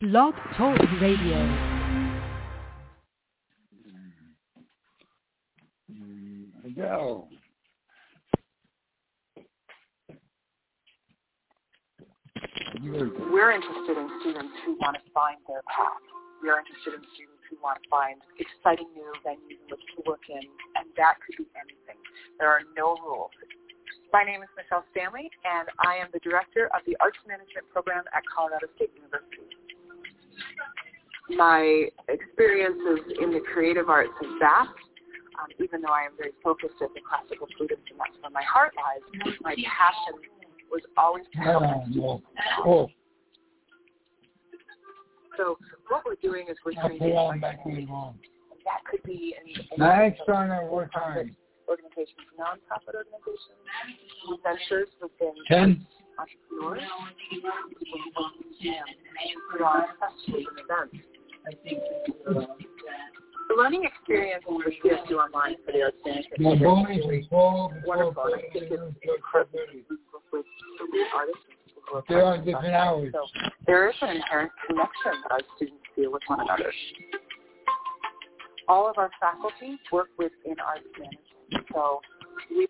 Blog Talk Radio. Go. We're interested in students who want to find their path. We're interested in students who want to find exciting new venues in which to work in, and that could be anything. There are no rules. My name is Michelle Stanley, and I am the director of the Arts Management Program at Colorado State University. My experiences in the creative arts is vast. Even though I am very focused as a classical flutist, and that's where my heart lies, my passion was always to help students. So what we're doing is we're training. That could be in organizations, nonprofit organizations, ventures within entrepreneurs, people who want to put on festivals and events. The learning experience for CSU Online for the Arts Management is wonderful. I think it's incredible with artists. They're on different hours. So there is an inherent connection that our students feel with one another. All of our faculty work within arts management. So we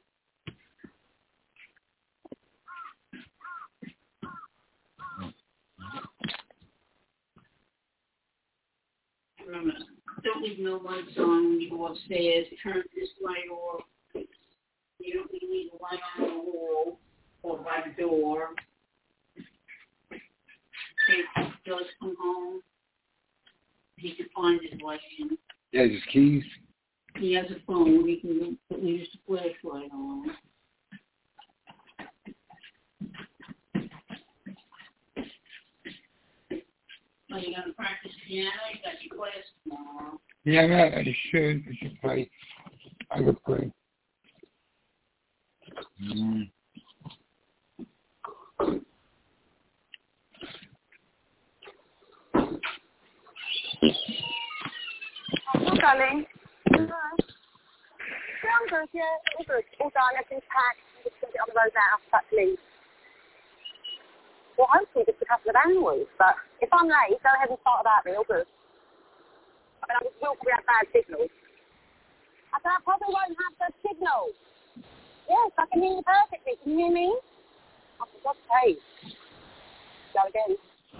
don't leave no lights on when you go upstairs. Turn this light off. You don't really need a light on the wall or by the door. If he does come home, he can find his light in. He has his keys. He has a phone. He can use the flashlight on. Are you going to practice piano? You got your class tomorrow. Yeah, I should play. I could play. Hello, darling. Hi. Yeah, I'm good, yeah. All good. All done, everything's packed. I'm just going to get on the road now, start to leave. Well, hopefully just a couple of hours, but if I'm late, go ahead and start about me, all good. I mean, I will probably have bad signal. I said I probably won't have good signal. Yes, I can hear you perfectly. Can you hear me? Oh, for God's sake. Go again.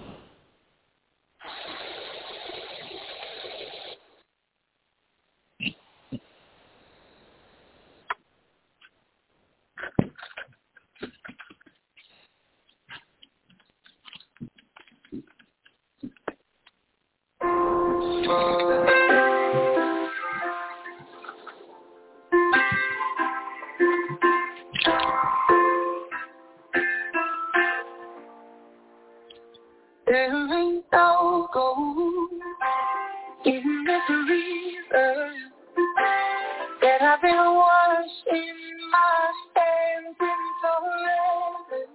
There ain't no gold in this river that I've been washing my hands in forever.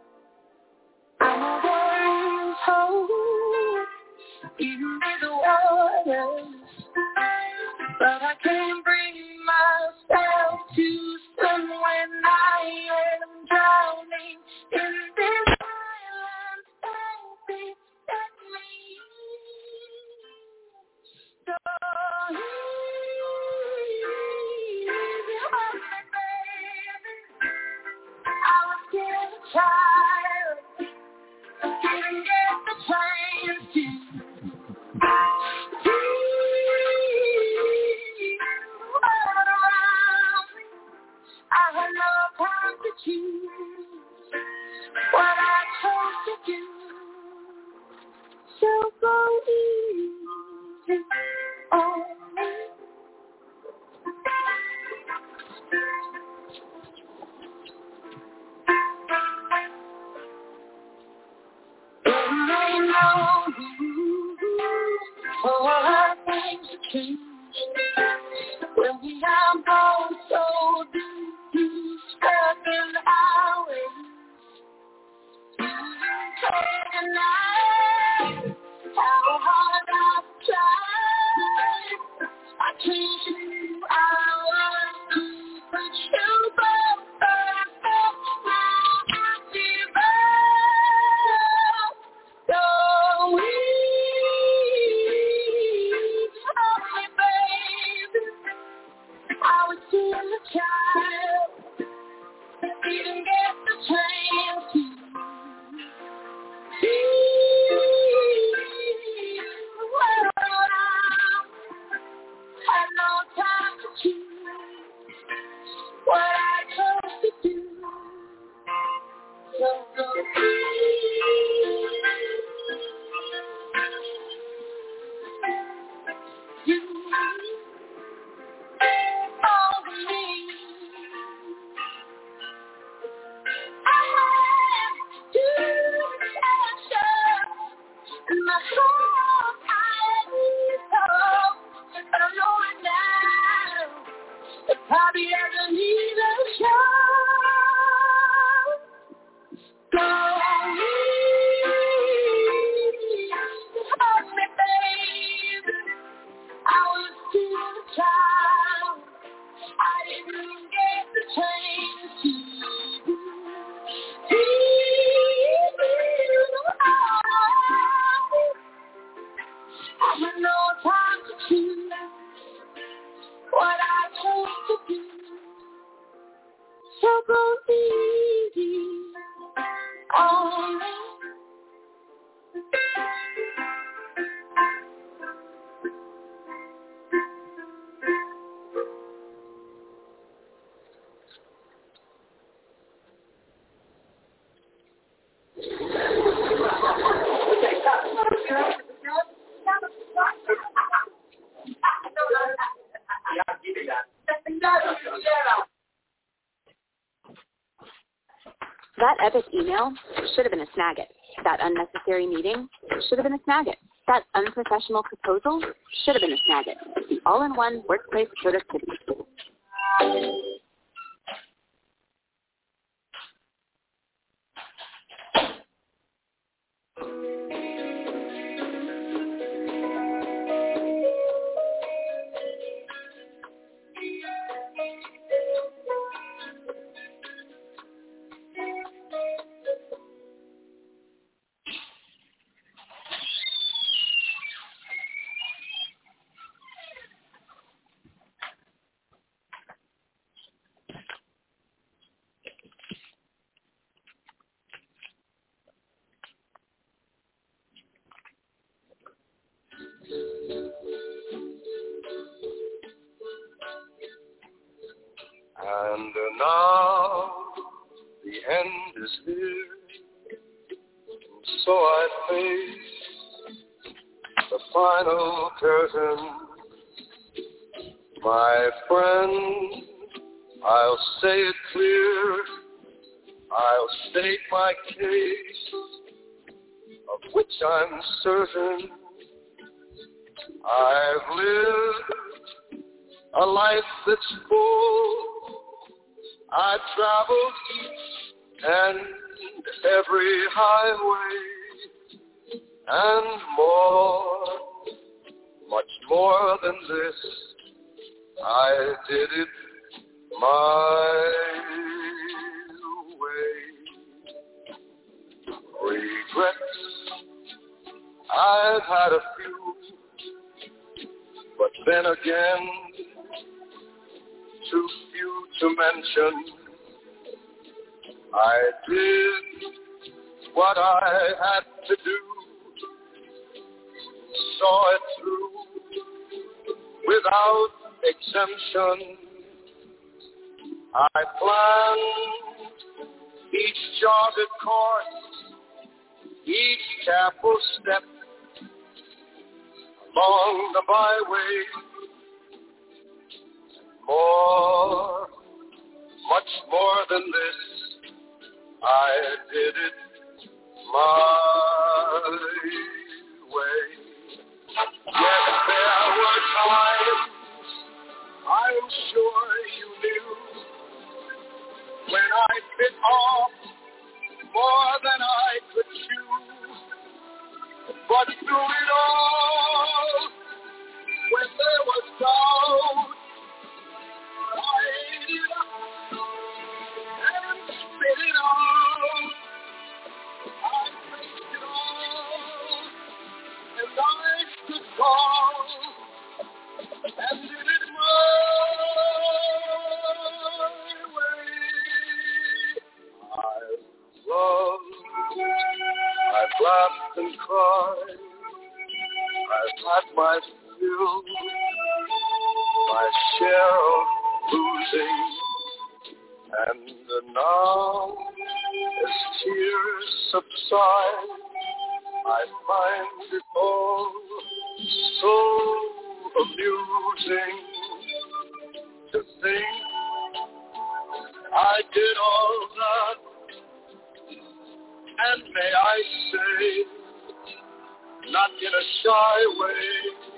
I'm going home in these waters, but I can't bring myself to swim when I am drowning in this silent space at me. So easy on me, baby. I was still a child, didn't get the chance to I had no time to choose what I chose to do. So go easy on me. There ain't no room for things to change when we are both so deep, stuck in our ways. You can't deny how hard I've tried. I can't do hours to put you both now I give up. So we my heart, I need so, but I know it now. It probably hasn't even shown. Don't hurt me, baby. I was still a child. I didn't get the chance to I had no time to choose what I chose to do. So go easy on me. That epic email should have been a Snagit. That unnecessary meeting should have been a Snagit. That unprofessional proposal should have been a Snagit. The all-in-one workplace productivity tool. And now the end is here, so I face the final curtain. My friend, I'll say it clear, I'll state my case, of which I'm certain. I've lived a life that's full. I traveled each and every highway and more, much more than this. I did it my way. Regrets, I've had a few, but then again, too few to mention. I did what I had to do, saw it through without exemption. I planned each charted course, each careful step along the byway. More, much more than this, I did it my way. Yes, there were times, I'm sure you knew, when I bit off more than I could chew. But through it all, when there was doubt, I ate it up and spit it out. I faced it all, and I stood tall, and did it my way. I've loved, I've laughed and cried, I've had my fill, my share of losing, and now, as tears subside, I find it all so amusing to think I did all that, and may I say, not in a shy way.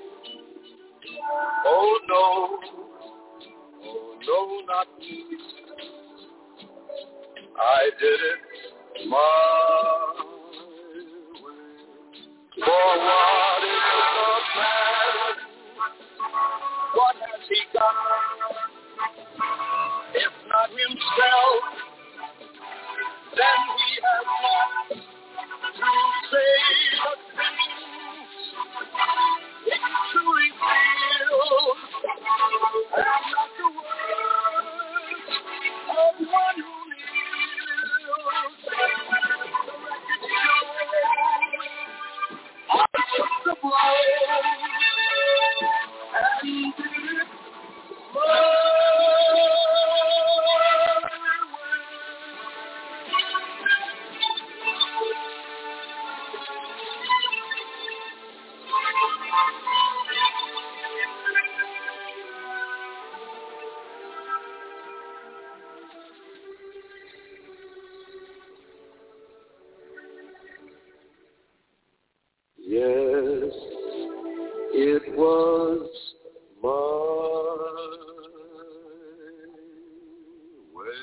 Oh no, not me. I did it my way. For what is the man? What has he done? If not himself, then he has not to say the things he truly feels, and not the words of one who lives. The record shows I took the blow and did it my way. Yes, it was my way.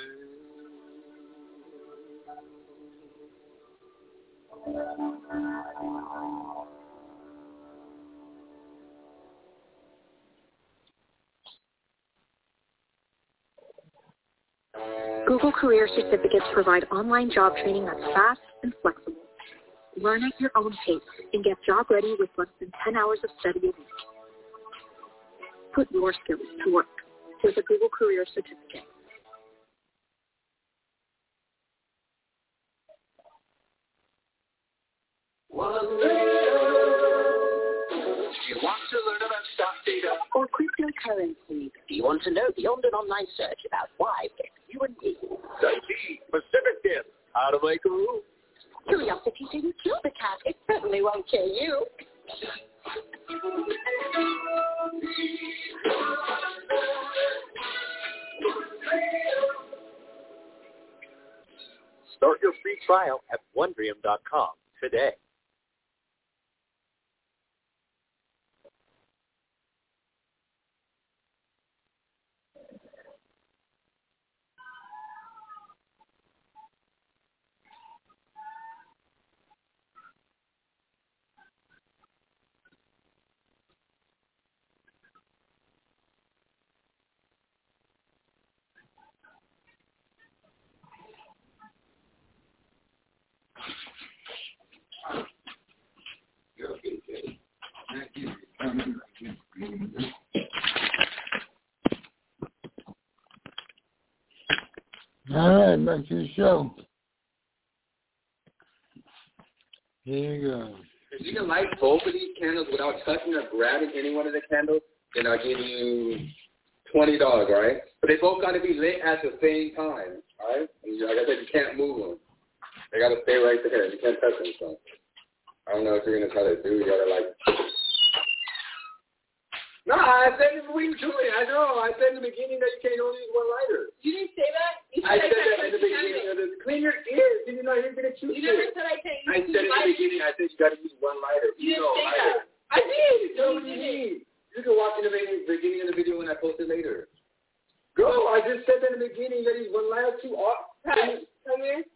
Google Career Certificates provide online job training that's fast and flexible. Learn at your own pace and get job ready with less than 10 hours of study a week. Put your skills to work. Take a Google Career Certificate. Do you want to learn about stock data or cryptocurrency? Do you want to know beyond an online search about why it's you and me? Study Pacific Gift, how to make a rule. Curiosity didn't kill the cat. It certainly won't kill you. Start your free trial at Wondrium.com today. All right, back to the show. Here you go. If you can light both of these candles without touching or grabbing any one of the candles, then I'll give you $20, all right? But they both got to be lit at the same time, all right? And like I said, you can't move them. They got to stay right there. You can't touch them, so. I don't know what you're going to try to do. You got to, like... No, I said in the beginning. I know. I said in the beginning that you can't only use one lighter. You didn't say that? I said that in the beginning of this. Clean your ears. Did you know you're going to choose You never said I can't use I said in the beginning, I said you got to use one lighter. You didn't say that. I did. No, what do you mean? You can watch in the beginning of the video when I post it later. Go. I just said that in the beginning that he's one lighter too off. Right. Come here.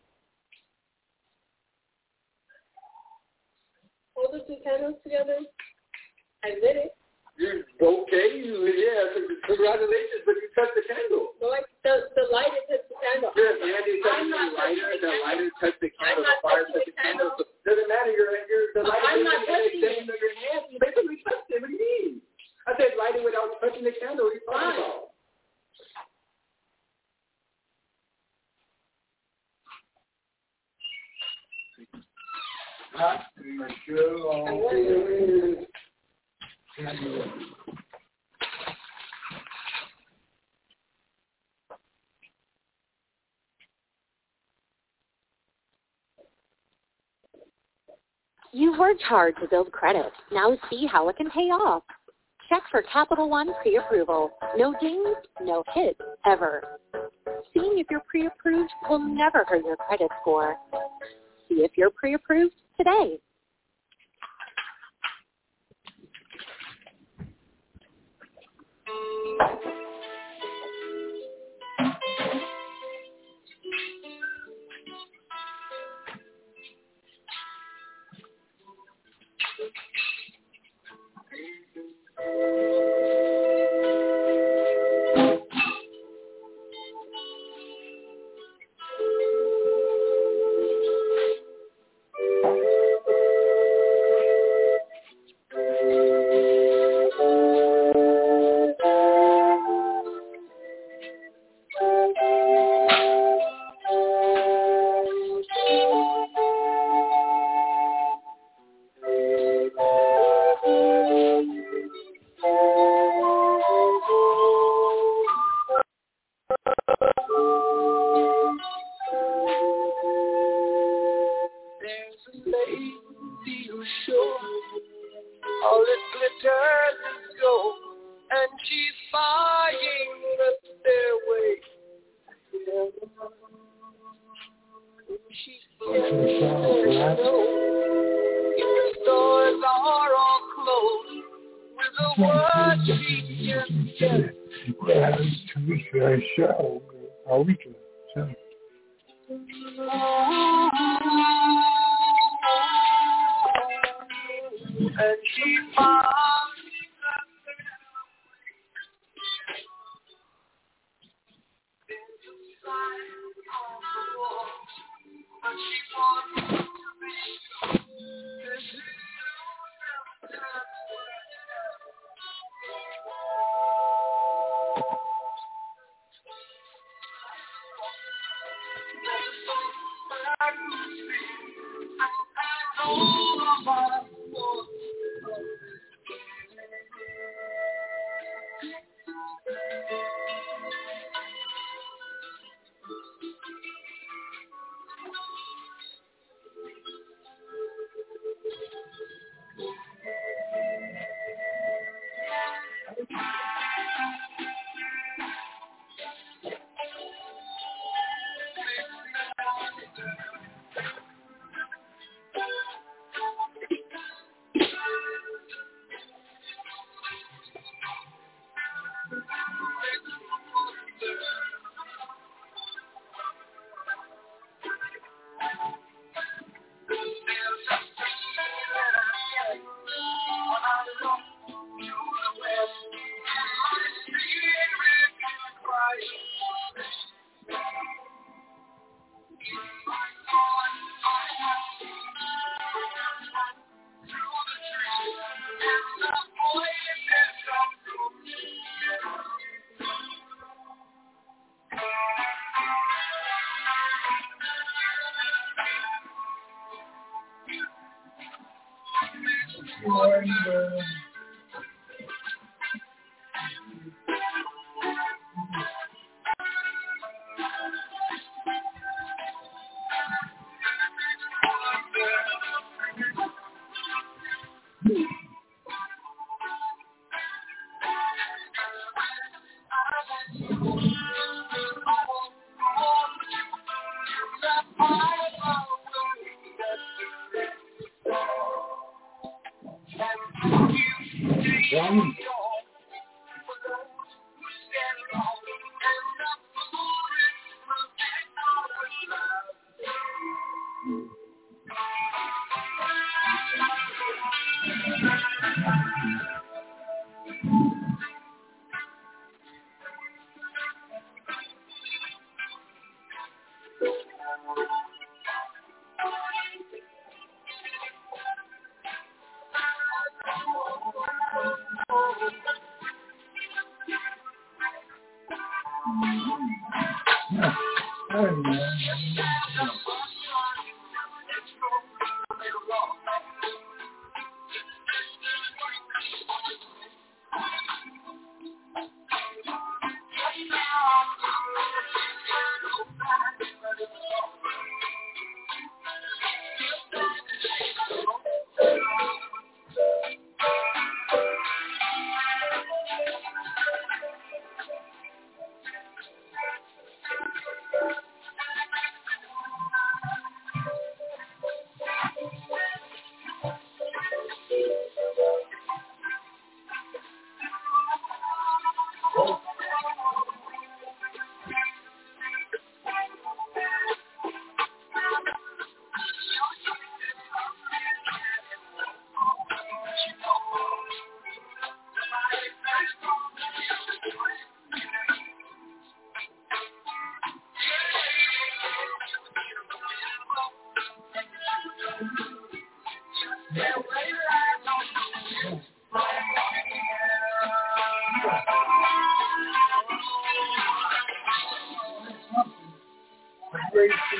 Hold the two candles together. I lit it. You're okay. Yeah, congratulations, but you touched the candle. No, the lighter touched the candle. Yeah, I'm not touching the lighter touched the candle. The fire touched the candle. So doesn't matter. The lighter I'm not touching it. Your hands. You basically touched it. What do you mean? I said light it without touching the candle. What are you talking about? You've worked hard to build credit. Now see how it can pay off. Check for Capital One pre-approval. No dings, no hits, ever. Seeing if you're pre-approved will never hurt your credit score. See if you're pre-approved today.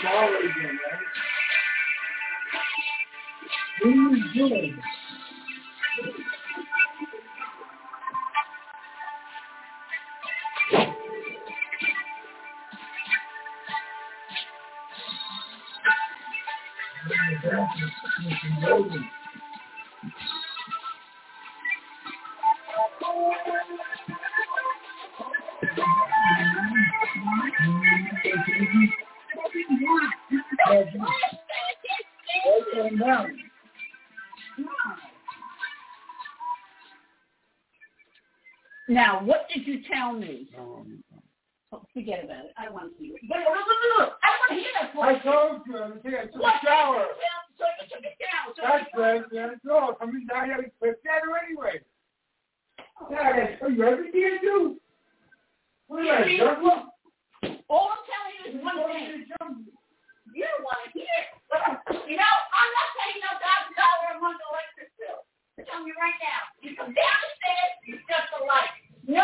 Now, what did you tell me? Oh, forget about it. I don't want to hear it. I don't want to hear that. I told you. I took a shower. So you took a shower. That's right. That's all. I mean, I had a quick shadow anyway. Yeah, that's everything I do. What are you doing? All I'm telling you is one thing. You don't want to hear it. You know, I'm not paying no $1,000 a month electric bill. I'm telling you right now. You come down the stairs, you shut the light. No.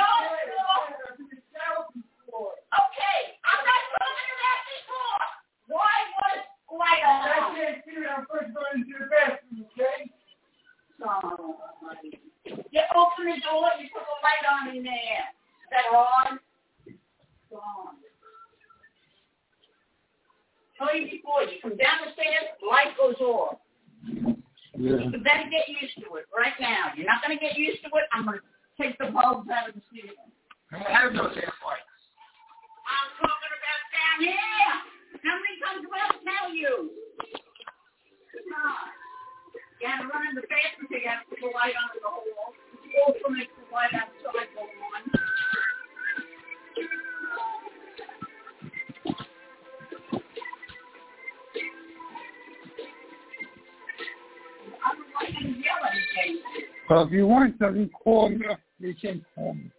Okay, I'm not talking about before. Why was light on? I can't see when I'm first going into the bathroom, okay? You open the door, you put the light on in there. Is that on? Gone. Tell you before, you come down the stairs, light goes off. Yeah. You better get used to it right now. You're not going to get used to it. I'm going to take the bulbs out of the ceiling. I have no damn lights. I'm talking about down here. How many times do I have to tell you? Come on. You have to run in the bathroom, you have to put the light on in the hall. You also make the light outside go on. Well, if you want something, call me. You can call me.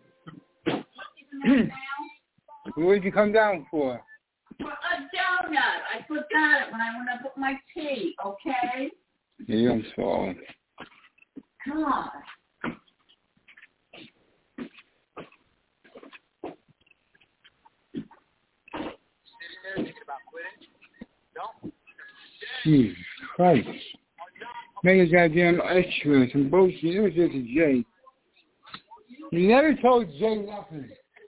What did you come down for? For a donut. I forgot it when I went to put my tea, okay? Yeah, I'm sorry. Come on. Jesus Christ. Make a goddamn extra, some bullshit. It was just a Jay. You never told Jay nothing.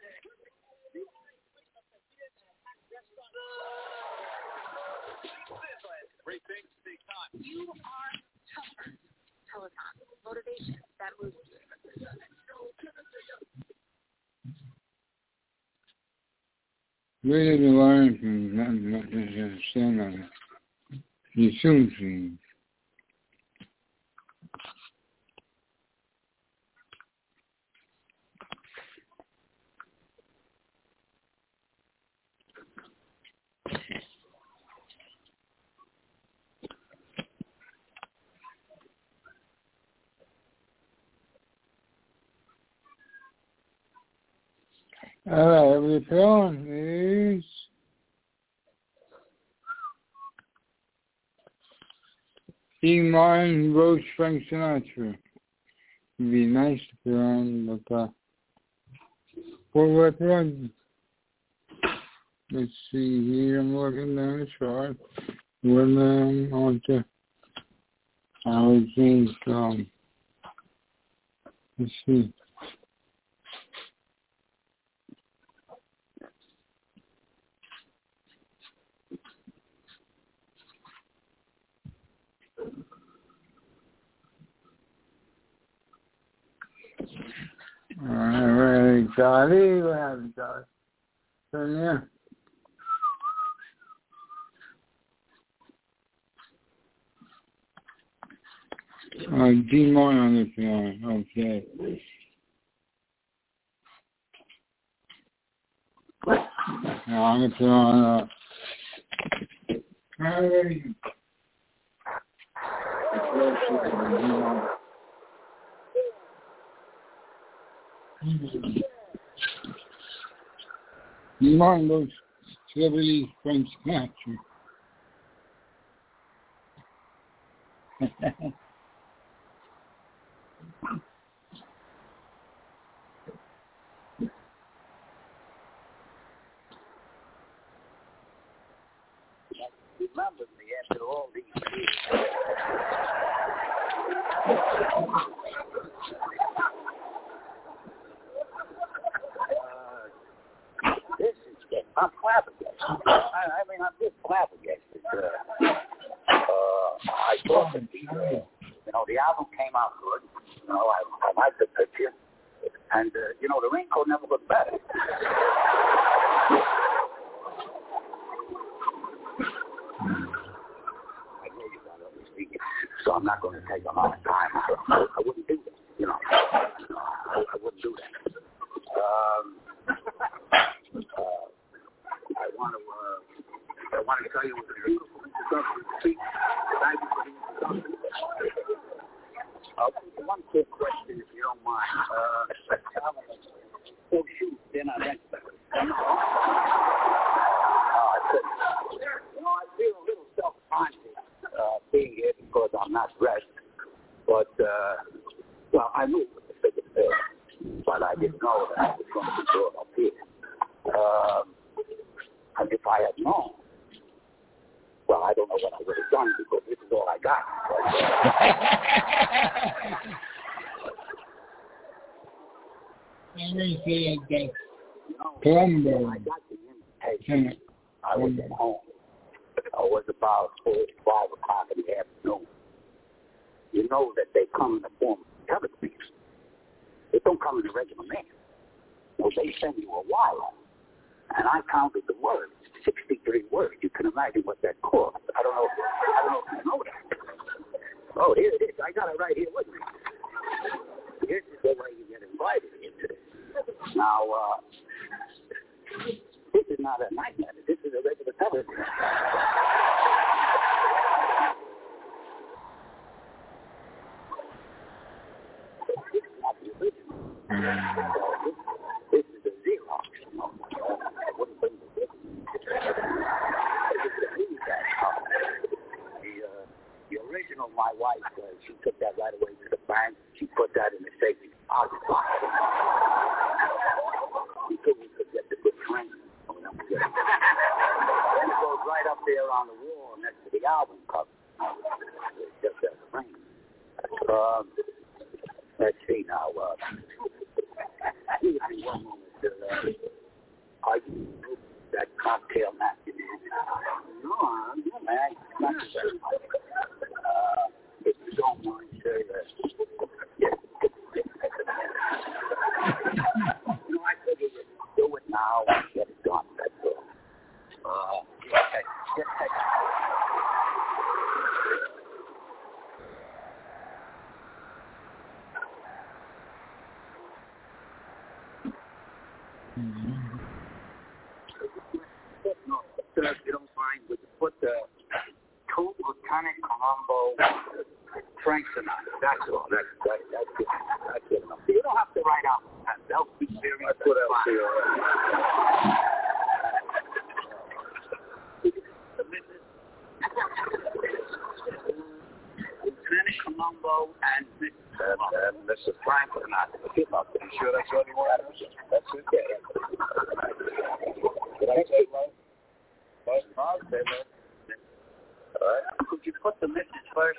You are tougher. Peloton. Motivation that moves you. Where did you learn from nothing stand on it? You assume things. All right, we're going is Dean Martin wrote Frank Sinatra. It'd be nice to put on, but what we're on? Let's see here. I'm looking down the chart. When on to Howard James. Let's see. All right, Johnny, what happened, Johnny? Turn there. D Martin on the piano, okay. Now I'm gonna put on how are you? D Martin goes celebrity Frank Sinatra. I'm flabbergasted. I mean, I'm just flabbergasted. I thought that the album came out good. I liked the picture. And, the raincoat never looked better. I know you got other speakers, so I'm not going to take a lot of time. I wouldn't do that, I wouldn't do that. I wanted to tell you it was a beautiful introduction speech. Thank you for the introduction. One quick question, if you don't mind. Shoot, then I went back. I feel a little self-conscious being here because I'm not dressed. But, I knew it was a big affair, but I didn't know that I was going to be brought up here. And if I had known, I don't know what I would have done because this is all I got. Colombo. I got the invitation. I was at home. It was about 4 or 5 o'clock in the afternoon. You know that they come in the form of telegrams. They don't come in the regular mail. Well, they send you a wire. And I counted the words, 63 words. You can imagine what that cost. I don't know if you know that. Oh, here it is. I got it right here with me. This is the way you get invited into this. Now, this is not a nightmare. This is a regular telegram. This is not the original. This is the Xerox. I wouldn't bring the The original, my wife, she took that right away to the bank. She put that in the safety deposit box. Until we could get the good training. Then it goes right up there on the wall next to the album cover. It's just that frame. Let's see now. Give me one moment. Are you that cocktail napkin? No, I'm not, man. Not very much. If you don't mind, sir. I figured do it now and get it done. That's all. No, if you don't mind, would you put the two Lieutenant Colombo Frank Sinatra? That's all. That's good. That's good enough. You don't have to write out. That'll be very. I put out here. Lieutenant Colombo and Mr. Frank Sinatra. You sure that's what you want? That's okay. Did I say right? All right. Could you put the message first?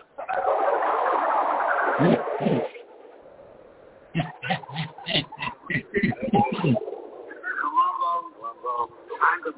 Colombo, I'm the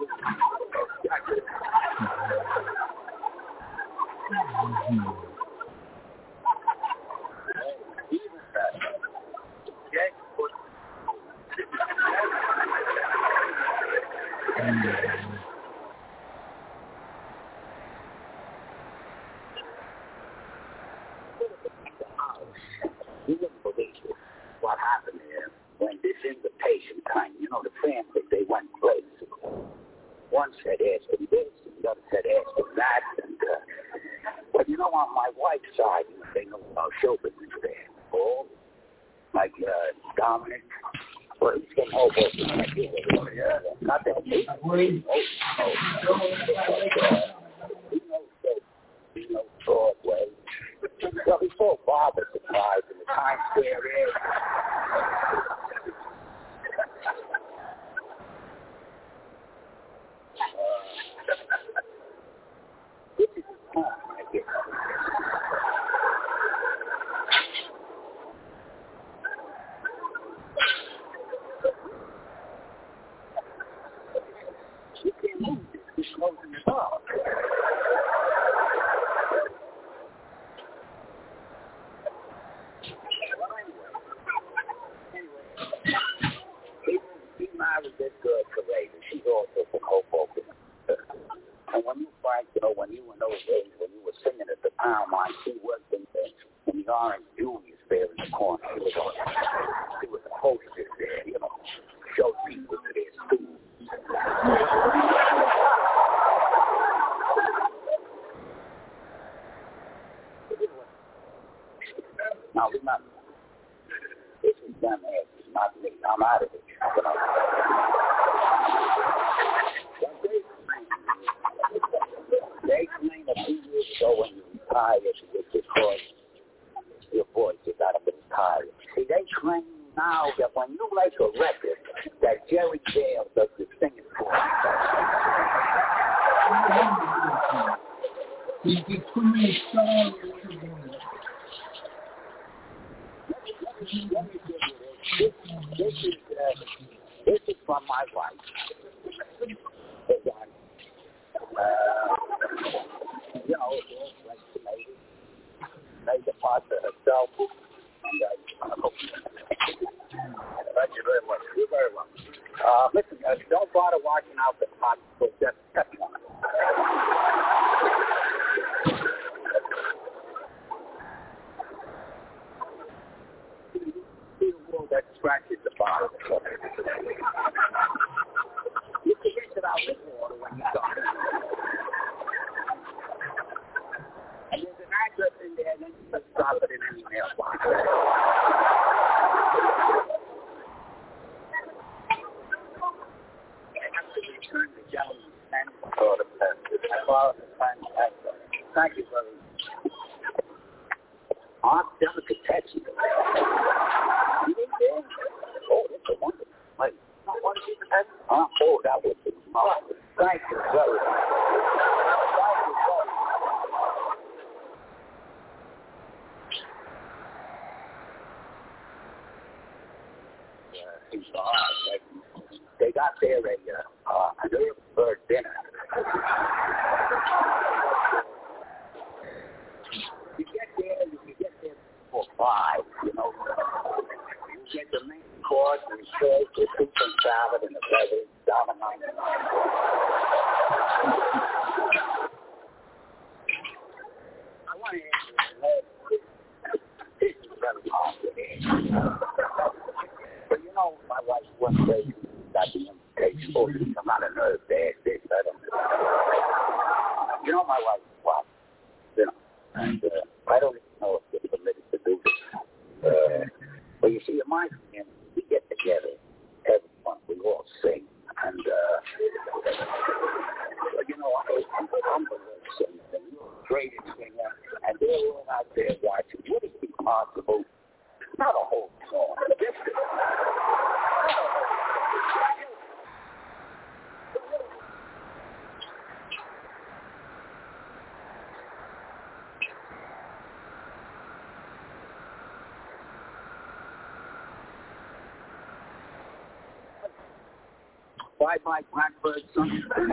You wouldn't believe what happened here when this invitation came. You know, the family, they went crazy. One said, ask him this, and the other said, ask him that. And, but, you know, on my wife's side, they know about show business there. Oh, like Dominic. Well, he's getting all working. Not that he knows Broadway. Well, he saw Bob at the prize in the Times Square area. This is his home, I guess. good lady. She's also from Hoboken. And when you, Frank, when you in those days, when you were singing at the Pound Line, she worked in the Orange Julius there in the corner. She was a hostess there, showed people to their students. Now remember, this is them heads, it's not me. I'm out of it. They claimed a few years ago when you retired because your voice is out of the tired. See, they claim now that when you make a record, that Jerry Gale does the singing for you. This is from my wife. Like she made the part to herself. And thank you very much. You're very welcome. Listen, don't bother washing out the pot, so just touch on it. That scratches the bottom. You can rinse it out with water when you're done. And there's an address in there, and then you just drop it in an email box. I have to return the gentleman's pen for the pen. I borrowed the pen. Thank you very much. Aunt Delicatessen. You didn't get it? Oh, that's a wonderful place. Oh, that was marvelous. Thank you very much. They got there an early bird dinner. You get there for 5, You get the main course and steak, the soup and salad, and the feathers, $1.99. I want to ask you, this is very complicated. But my wife one day got the invitation. Oh, I'm not a nerve to ask this. I don't know. My wife is wild. And I don't even know if they're permitted to do this. But you see, in my family, we get together every month. We all sing. And, I'm the singer, and you're a great singer, and they're all out there watching. Would it be possible? Not a whole song. Just not a whole song. Bye-bye, Blackbird, son.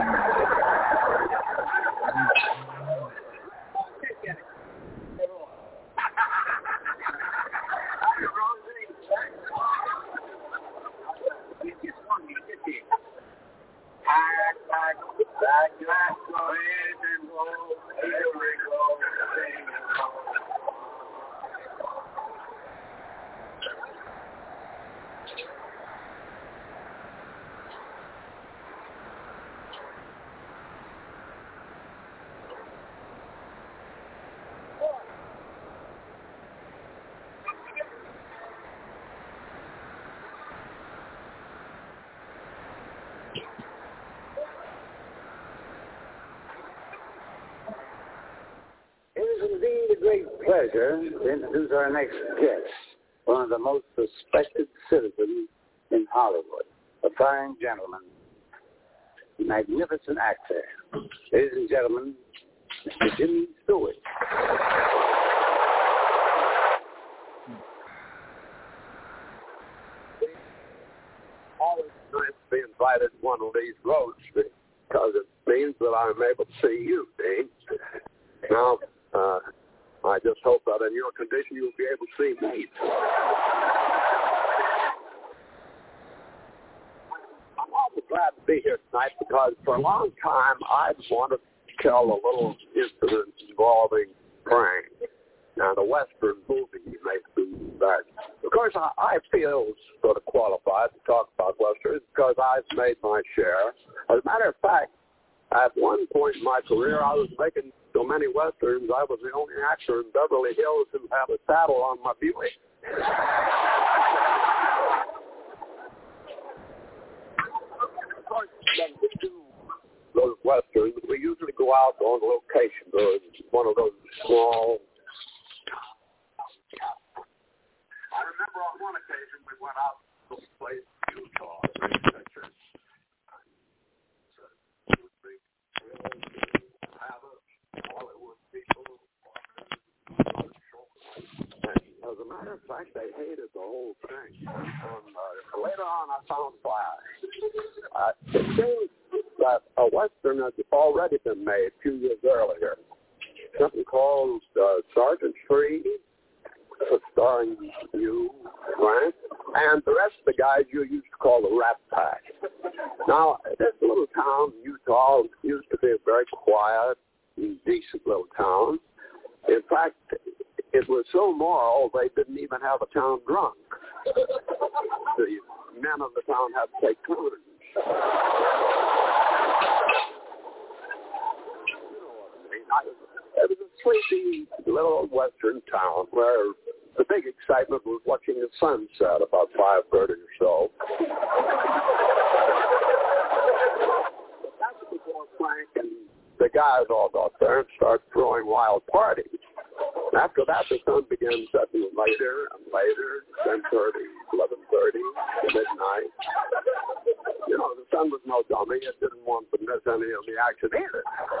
Indeed, a great pleasure to introduce our next guest, one of the most respected citizens in Hollywood, a fine gentleman, a magnificent actor. Ladies and gentlemen, Mr. Jimmy Stewart. Always nice to be invited to one of these roads because it means that I'm able to see you, Dean. Now, I just hope that in your condition you'll be able to see me. I'm awfully be here tonight because for a long time I've wanted to tell a little incident involving Frank and a Western movie he made that. Of course, I feel sort of qualified to talk about Westerns because I've made my share. As a matter of fact, at one point in my career, I was making so many Westerns, I was the only actor in Beverly Hills who had a saddle on my Buick. Of course, when we do those Westerns, we usually go out on location. Or one of those small... I remember on one occasion we went out to a place in Utah. As a matter of fact, they hated the whole thing. Later on, I found Flash. It seems that a Western had already been made a few years earlier. Something called Sergeant Freed, starring you, Frank, and the rest of the guys you used to call the Rat Pack. Now, this little town, Utah, used to be a very quiet, decent little town. In fact, it was so moral they didn't even have a town drunk. The men of the town had to take turns. It was a sleepy little western town where the big excitement was watching the sunset about 5:30 or so. That's before Frank and the guys all got there and started throwing wild parties. After that, the sun began setting later and later, 10:30, 11:30, midnight. You know, the sun was no dummy. It didn't want to miss any of the action either.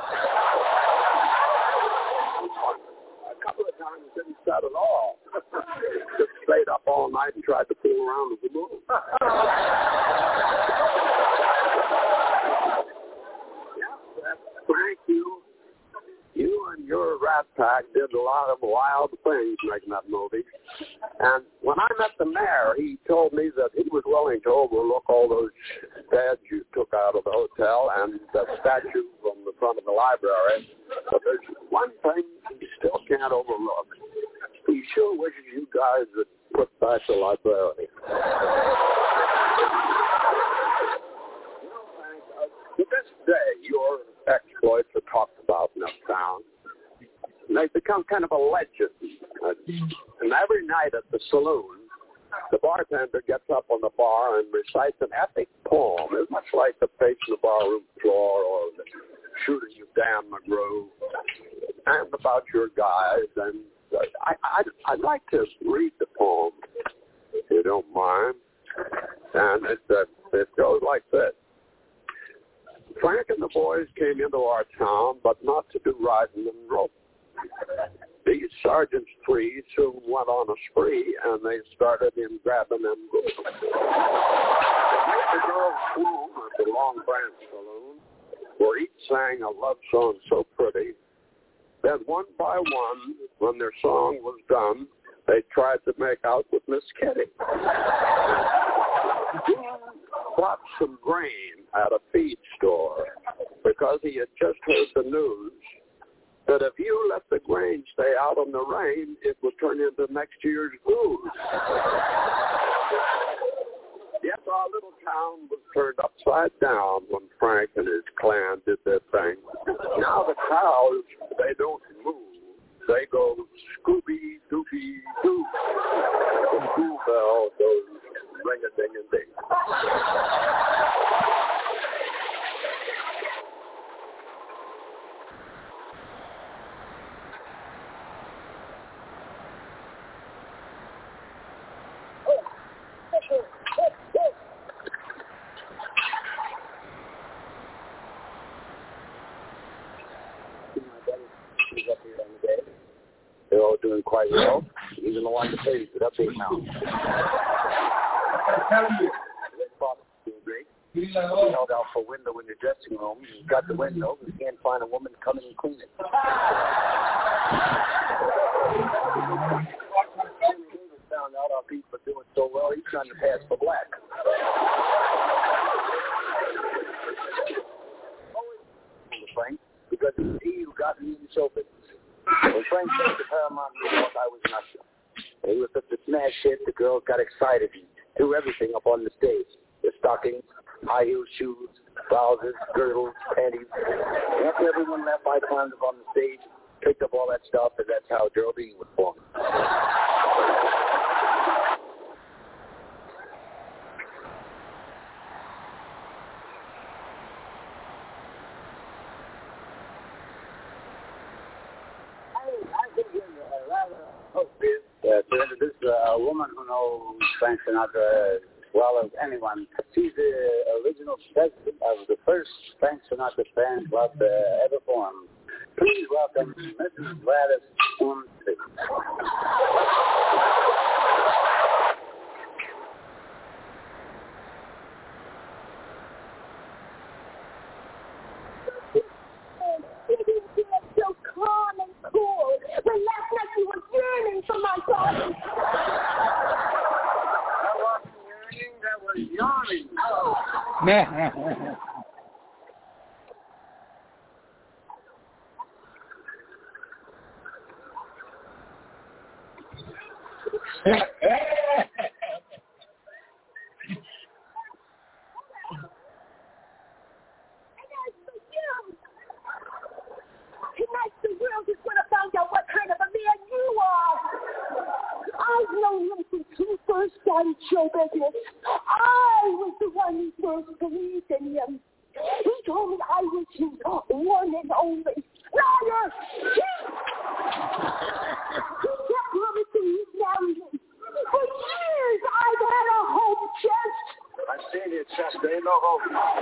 A couple of times it didn't set at all. Just stayed up all night and tried to fool around with the moon. Yeah, Frank, you and your Rat Pack did a lot of wild things making that movie. And when I met the mayor, he told me that he was willing to overlook all those beds you took out of the hotel and the statue from the front of the library. But there's one thing he still can't overlook. He sure wishes you guys would put back the library. To this day, your exploits are talked about in that town. And they've become kind of a legend. And every night at the saloon, the bartender gets up on the bar and recites an epic poem. It's much like the page in the barroom floor or the shooting you Dan McGrew, and about your guys. And I'd like to read the poem, if you don't mind. And it goes like this. Frank and the boys came into our town, but not to do riding and rope. These sergeants three soon went on a spree, and they started in grabbing them goods. The girls swoon at the Long Branch Saloon, where each sang a love song so pretty. Then one by one, when their song was done, they tried to make out with Miss Kitty. Bought some grain at a feed store because he had just heard the news that if you let the grain stay out in the rain, it would turn into next year's booze. Yes, our little town was turned upside down when Frank and his clan did their thing. Now the cows, they don't move. They go Scooby-Dooby-Doo. The school bell goes ring-a-ding-a-ding. They're all doing quite well. Even the one that pays it up here now. He held out for a window in the dressing room. He got the window, but he can't find a woman to come in and clean it. Found out our people are doing so well, he's trying to pass for black. because it's he who got me in the show business. When Frank came to Paramount New York, I was an usher. He was such a smash hit, the girls got excited and threw everything up on the stage. The stockings, high heel shoes, blouses, girdles, panties. After everyone left, I climbed up on the stage, picked up all that stuff, and that's how Geraldine was born. To introduce a woman who knows Frank Sinatra as well as anyone. She's the original president of the first Frank Sinatra fan club ever formed. Please welcome Mrs. Gladys Ormsby. So calm and cool. When last night you were yearning for my daughter. That wasn't yearning, that was yawning. Tonight the world is going to find out what kind of a man you are. I've known him since he first started show business. I was the one who first believed in him. He told me I was his one and only. Liar! He kept promising he'd marry me. For years I've had a hope chest. I've seen your chest, there ain't no hope.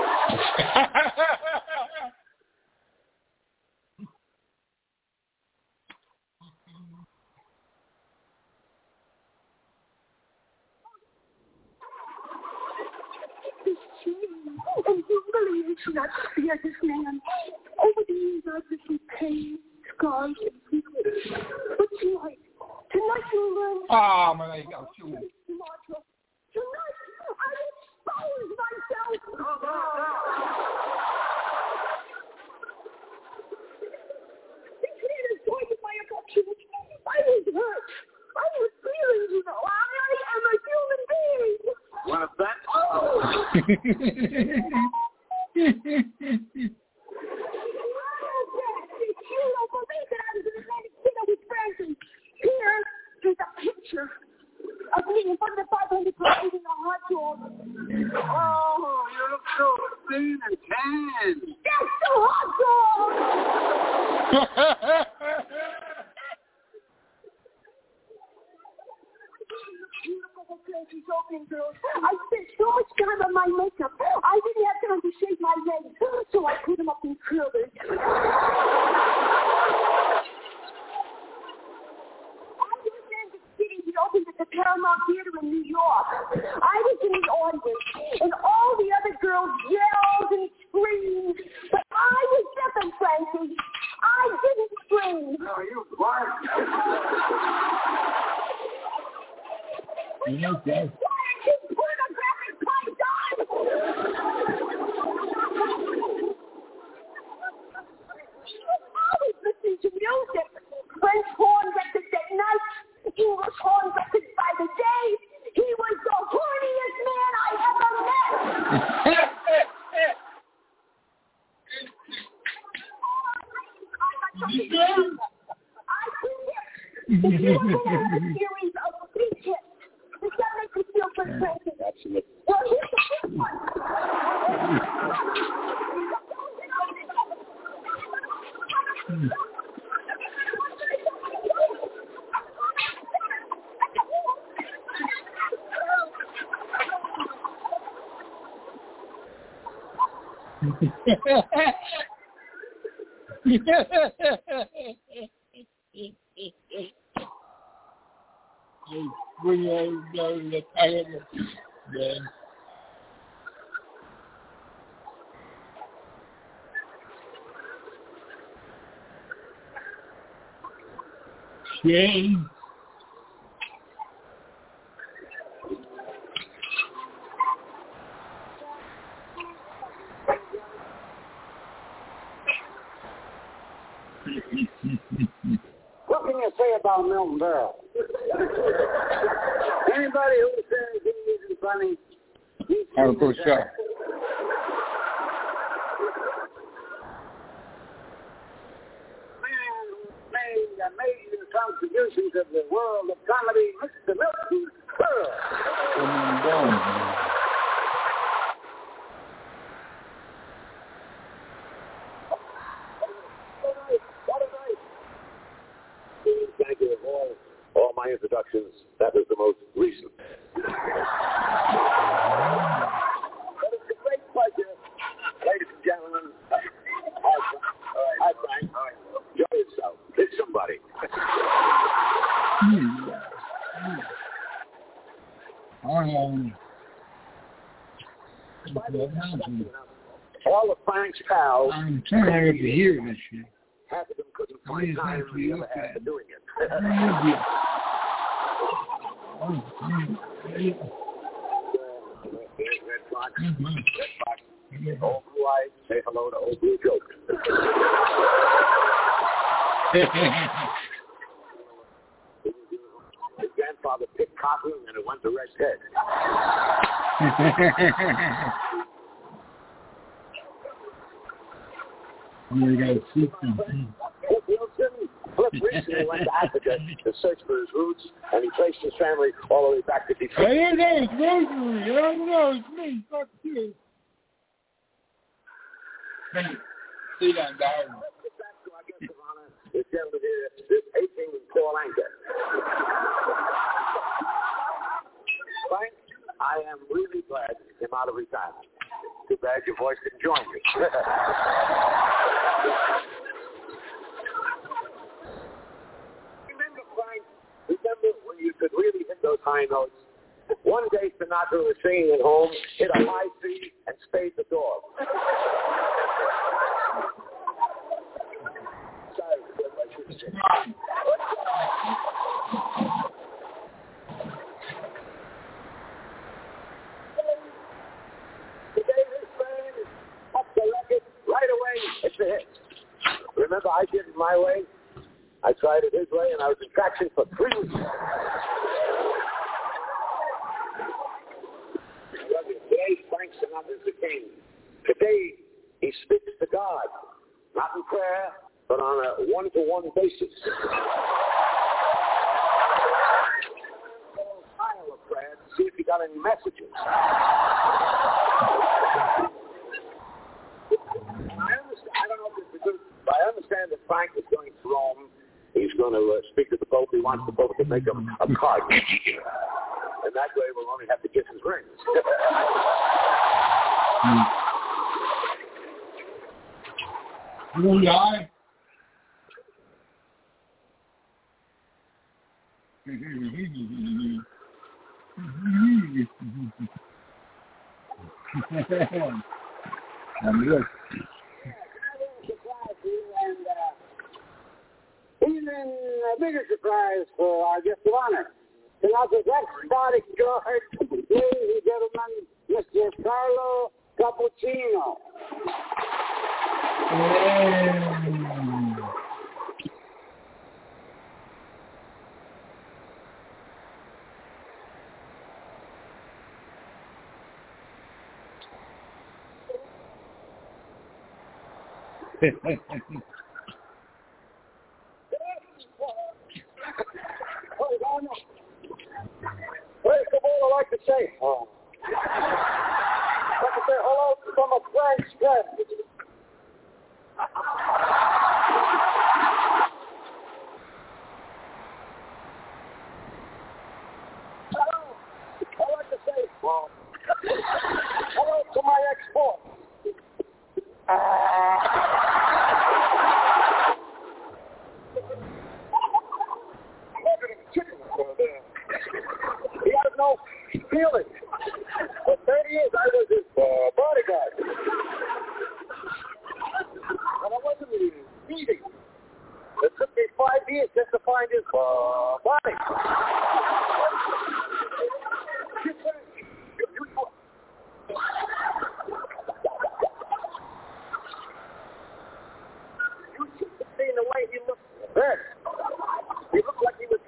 And you believe you should not fear this man. Over the years I've listened pain, scars, and secrets. But tonight you'll learn. Ah, my God, Tonight I expose myself. This man has pointed my affections. I was hurt. I was feeling, you know. I am a human being. Want to bet? You don't believe that I was in Atlantic City with friends, and here is a picture of me in front of the 500 club eating a hot dog. Oh, you look so thin and tan. That's the hot dog! Beautiful places opening, girls. I spent so much time on my makeup. I didn't have time to shave my legs, so I put them up in curlers. He opened at the Paramount Theater in New York. I was in the audience, and all the other girls yelled and screamed, but I was different, Frankie. I didn't scream. No, you what? You okay? Why did you pornographic pipe on? I was listening to music. French horn records at night, English horn records by the day. He was the horniest man I ever met. I think if you look at a series of big hits, does that make you feel good, Frankie? Absolutely. Well, here's the first one. Shame. called Milton Berle. Anybody who says he isn't funny, I'll go shot. Man who made amazing contributions of the world of comedy, Mr. Milton Berle. Thank you. All my introductions, that was the most recent. But it's a great pleasure, ladies and gentlemen. Hi, Frank. Enjoy yourself. Hit somebody. All of Frank's pals. I'm trying to hear this shit. Half of them couldn't find time for the other half for doing it. Red Fox. Old Blue Eyes, say hello to Old Blue Joke. His grandfather picked cotton and it went to Red's head. You got to see something. Flip recently went to Africa to search for his roots, and he traced his family all the way back to Detroit. Hey, it's Rosemary. I don't know. It's me. Fuck you. Hey, see that guy. This gentleman here is 18 and Paul Anka. Frank, I am really glad you came out of retirement. Too bad your voice didn't join you. Remember when you could really hit those high notes? One day Sinatra was singing at home, hit a high C, and spade the dog. Sorry, I shouldn't say. Today this man up the record right away. It's a hit. Remember, I did it my way. I tried it his way, and I was in traction for 3 weeks. Today, Frank Sinatra's the king. Today, he speaks to God, not in prayer, but on a one-to-one basis. Style of prayer to see if he got any messages. And I don't know if it's because, but I understand that Frank is going to Rome. He's going to speak to the Pope. He wants the Pope to make him a cardinal. And that way we'll only have to kiss his rings. You will die. I'm good. Even a bigger surprise for our guest of honor. Sinatra's ex-body guard, ladies and gentlemen, Mr. Carlo Cappuccino. First of all, I'd like to say, hello from a French friend. I'd like to say, hello to my ex-boss. He has no feeling. For 30 years, I was his bodyguard. And I wasn't eating. It took me 5 years just to find his body. You should have seen the way he looked then. He looked like he was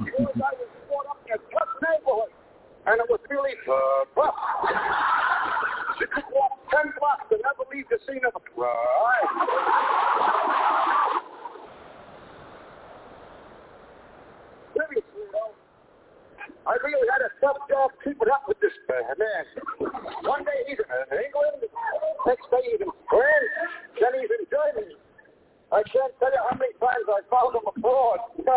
I was brought up in a tough neighborhood, and it was really tough. You could walk 10 blocks and never leave the scene of a crime. Seriously, though, I really had a tough job keeping up with this man. One day he's in England, next day he's in France, then he's in Germany. I can't tell you how many times I found him abroad.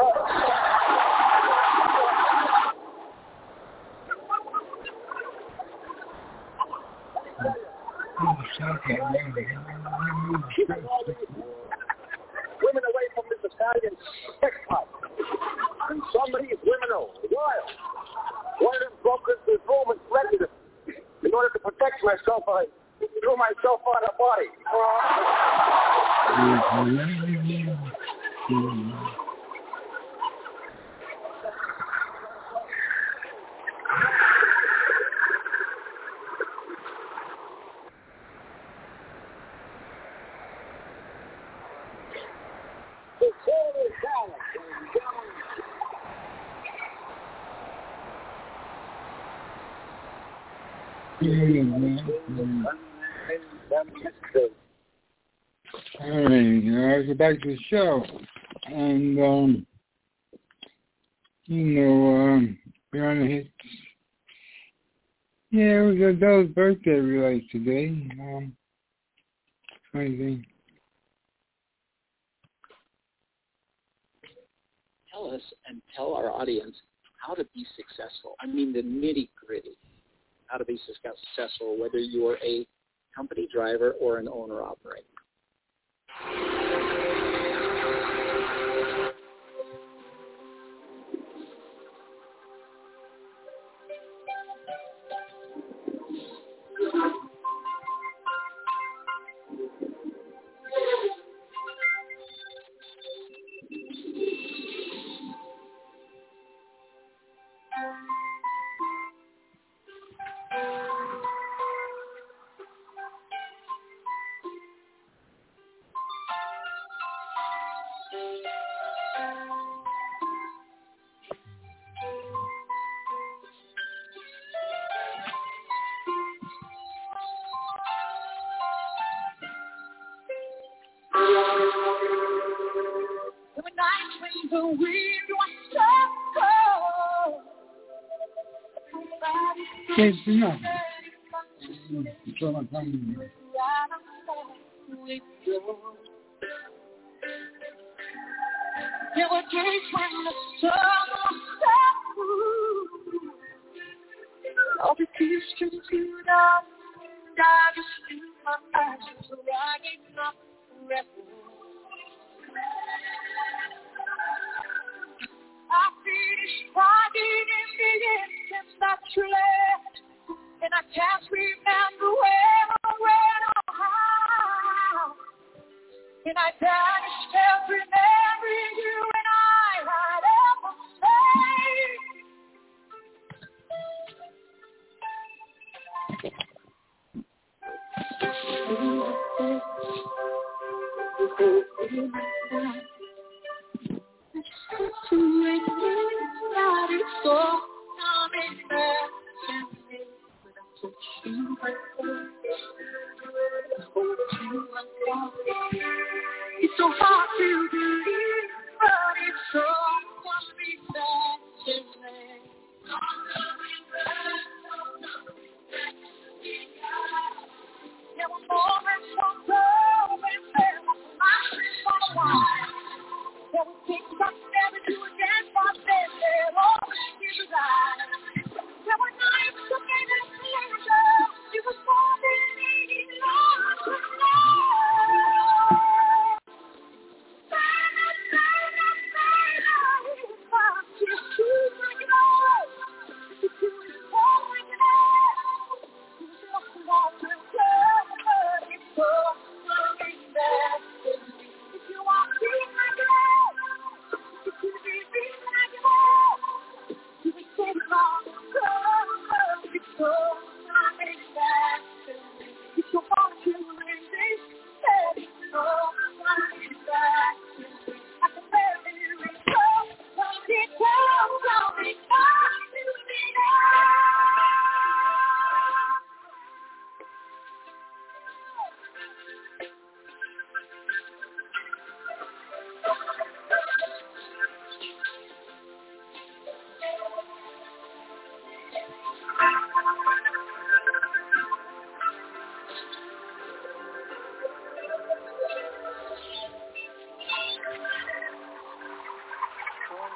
Women away from this Italian sex pipe. And some of these women are wild. One of them broke into his room and threatened him. In order to protect myself, I threw myself on her body. All right, let's get back to the show. And, we're on the hits. Yeah, it was Adele's birthday release today. Funny thing. Tell us and tell our audience how to be successful. I mean, the nitty-gritty. How to be successful, whether you are a company driver or an owner-operator. It's enough. It's all I'm telling you. There were days when the sun was set. All the tears streamed to the and I just knew my eyes was riding up forever. I finished crying in the distance that you left, and I can't remember where or when or how. And I banished every memory you and I had ever made. To it, it's not it's so coming back to me. But I took you like that. I hold you like that. It's so hard to believe, but it's all coming back to me. There were moments for love and there were flashes for a while. There were things I never do again, but then they'll always be right. There were nights that made us pleasure. It was more than needing love to know.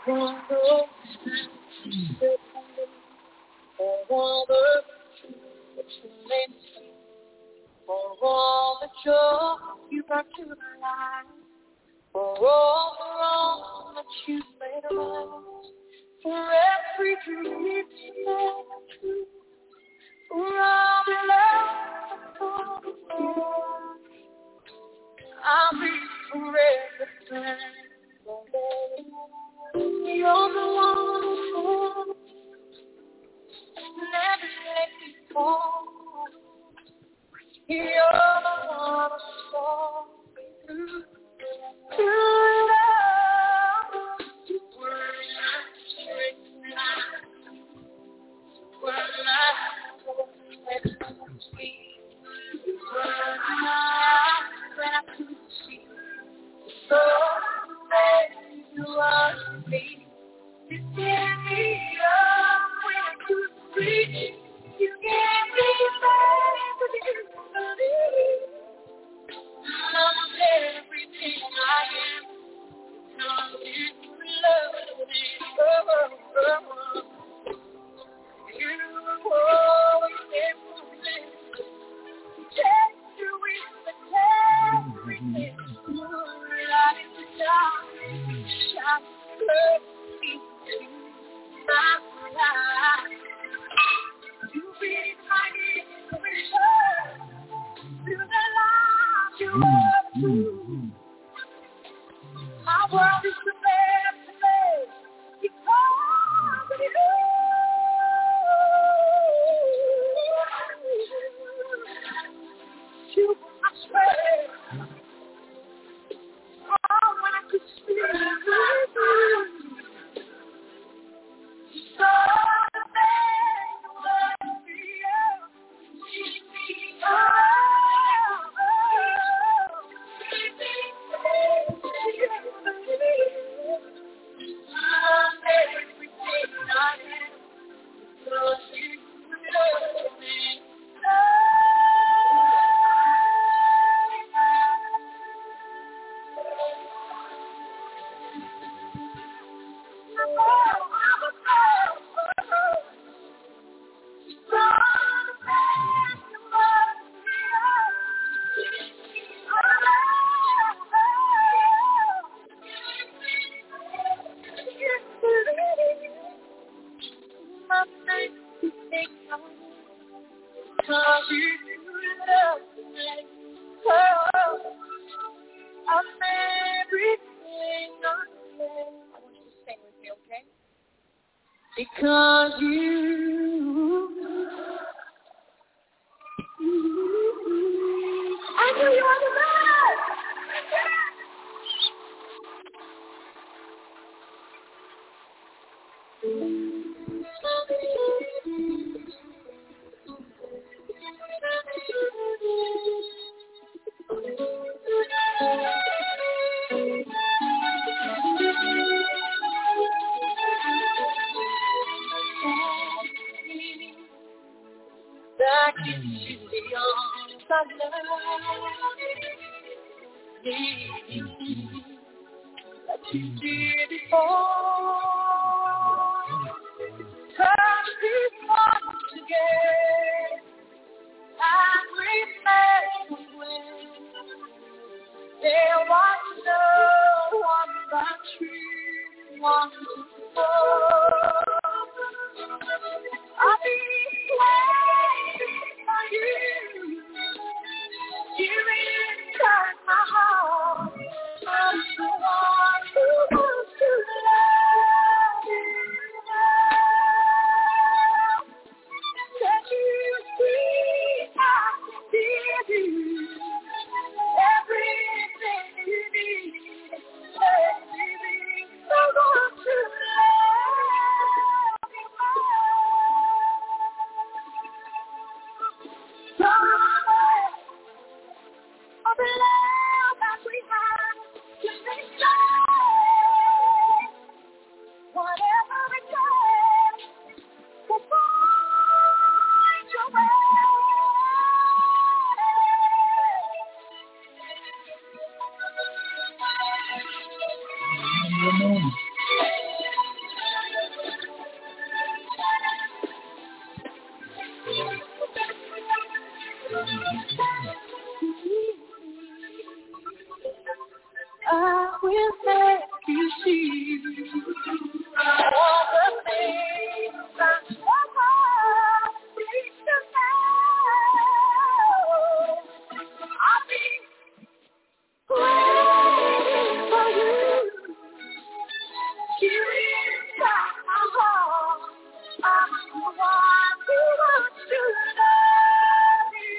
For all the truth that you made me see, for all the joy you brought to my life, for all the wrong that you made right, for every dream you made true, for all the love that's gone before, I'll be forever thankful. You're the one who never let me fall. You're the one who saw me through. Through love, you were not straight line. Were not sweet. You were not when I couldn't see. So amazing you are to me. You gave me up when I couldn't reach. You gave me faith when you didn't believe. I'm everything I am. Now you love me. You always there for me. Take you with the everything. Light in the dark, shine mercy to my life. You be my inspiration through the light you are true. My world is the best place because of you. You were my strength. Oh, when I could speak, you saw the man who loved me. Because you, I knew you were the best. Back into the arms of love, that you did before. Touch this once again, and remember when there was no one but you once before. I'll be waiting for you. You inside my heart. I'm the one who wants to love you. Can you see I can give you everything you need? Let me be the one to love you. I will make you see all the things that my heart needs to know. I'll be waiting for you. Here inside my heart, I'm the one who wants to love you.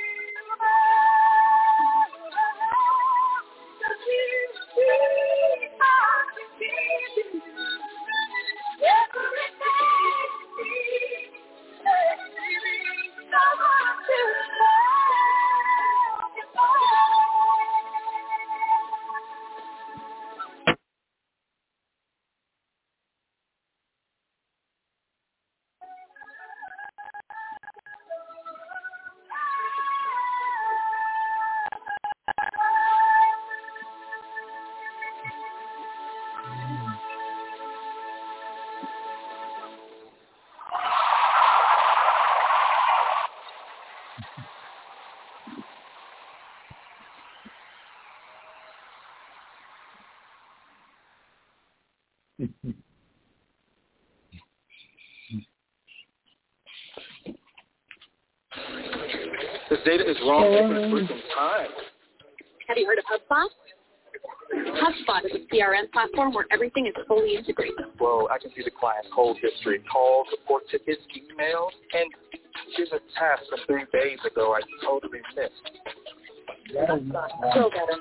This data is wrong every freaking time. Have you heard of HubSpot? HubSpot is a CRM platform where everything is fully integrated. Well, I can see the client's whole history, calls, support tickets, emails, and here's a task from 3 days ago I totally missed. Still better.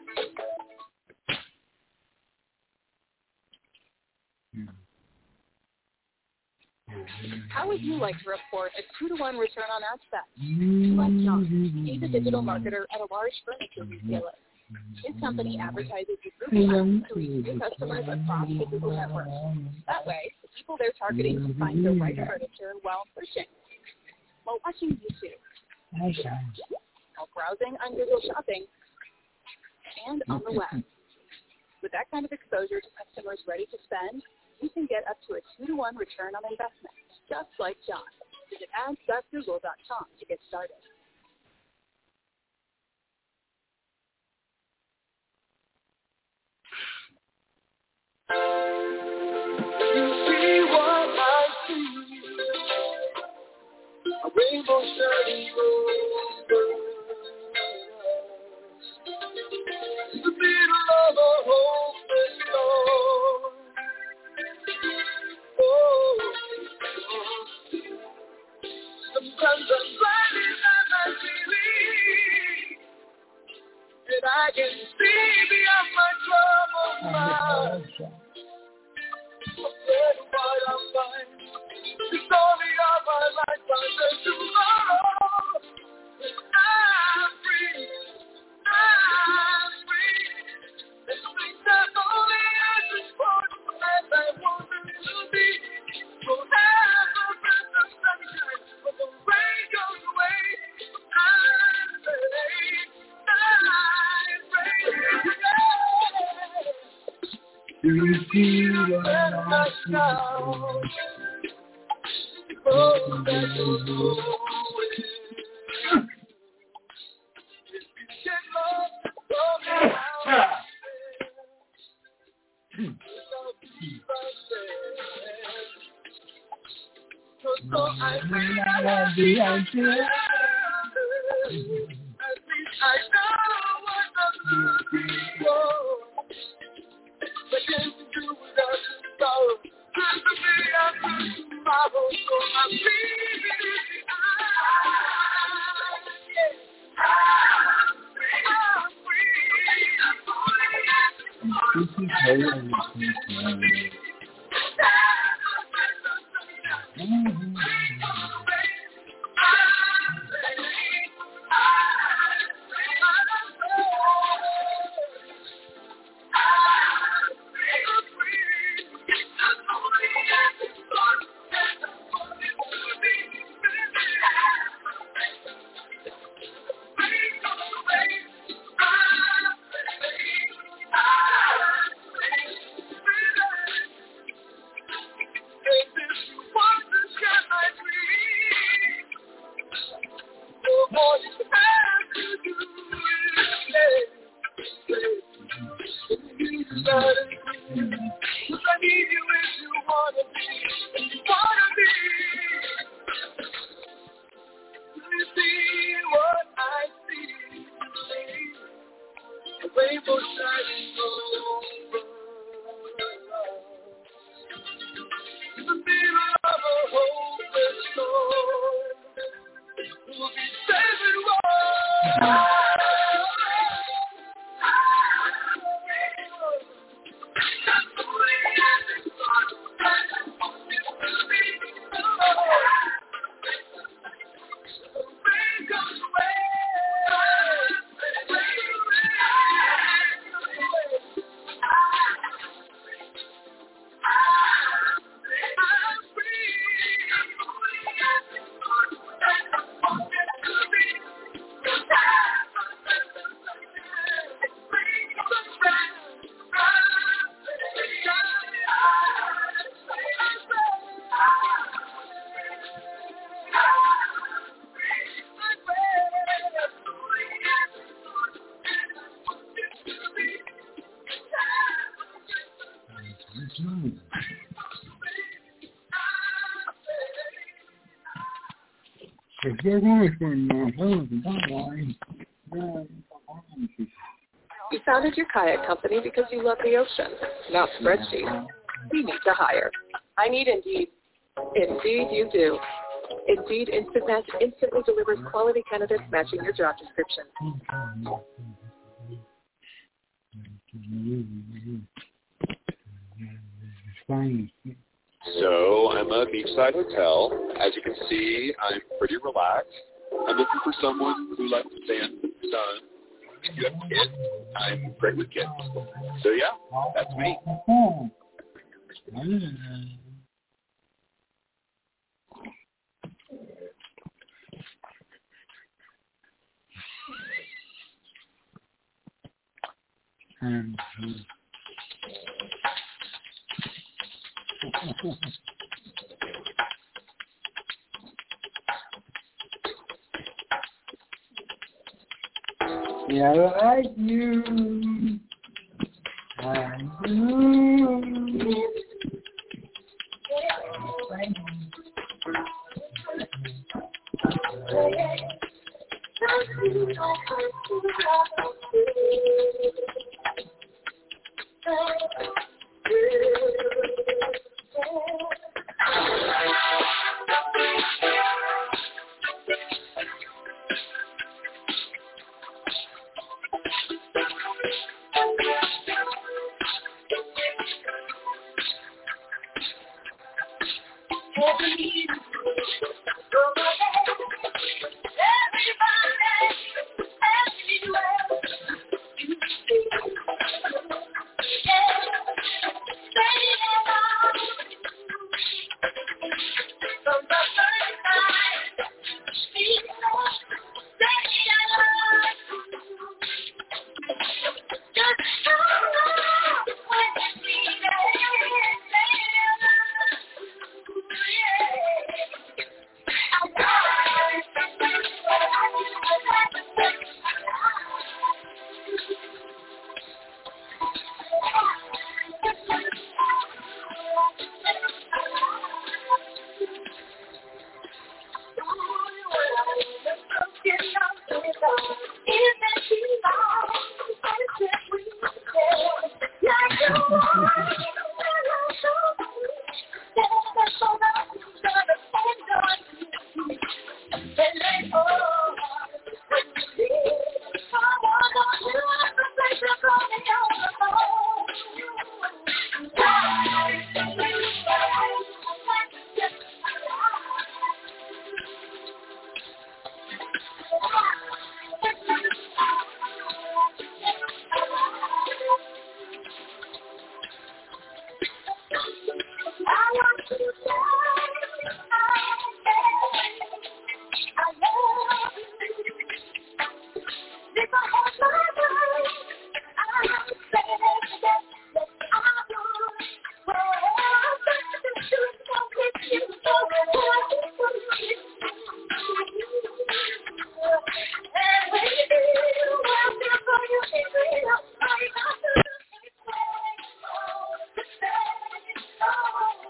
How would you like to report a 2-to-1 return on ad spend? Like John, he's a digital marketer at a large furniture retailer. His company advertises with Google Ads to reach new customers across the Google network. That way, the people they're targeting can find the right furniture while searching, while watching YouTube, while browsing on Google Shopping, and on the web. With that kind of exposure to customers ready to spend, you can get up to a 2-to-1 return on investment, just like John. Visit ads.google.com to get started. You see what I see, a rainbow shining over the middle of a hopeless storm. Sometimes I'm blinded and I'm feeling, and I can see beyond my troubled mind. Forget what I'm fine. The story of my life, I said tomorrow. I'm free. I'm free. And think that only I just want as I wanted to be. So have a breath of sunshine, but the rain goes away. I'm free. You see what I see. Oh, that's so good. If you get lost, don't be out. So I may not be until at least I know what I'm looking for. But can you do without tomorrow? There's a day after tomorrow, so I'm leaving You founded your kayak company because you love the ocean, not spreadsheets. You need to hire. I need Indeed. Indeed you do. Indeed Instant Match instantly delivers quality candidates matching your job description. So I'm a beachside hotel. As you can see, I'm pretty relaxed. I'm looking for someone who likes to stay in the sun. If you have kids, I'm great with kids. So yeah, that's me. Yeah, I like you. I do.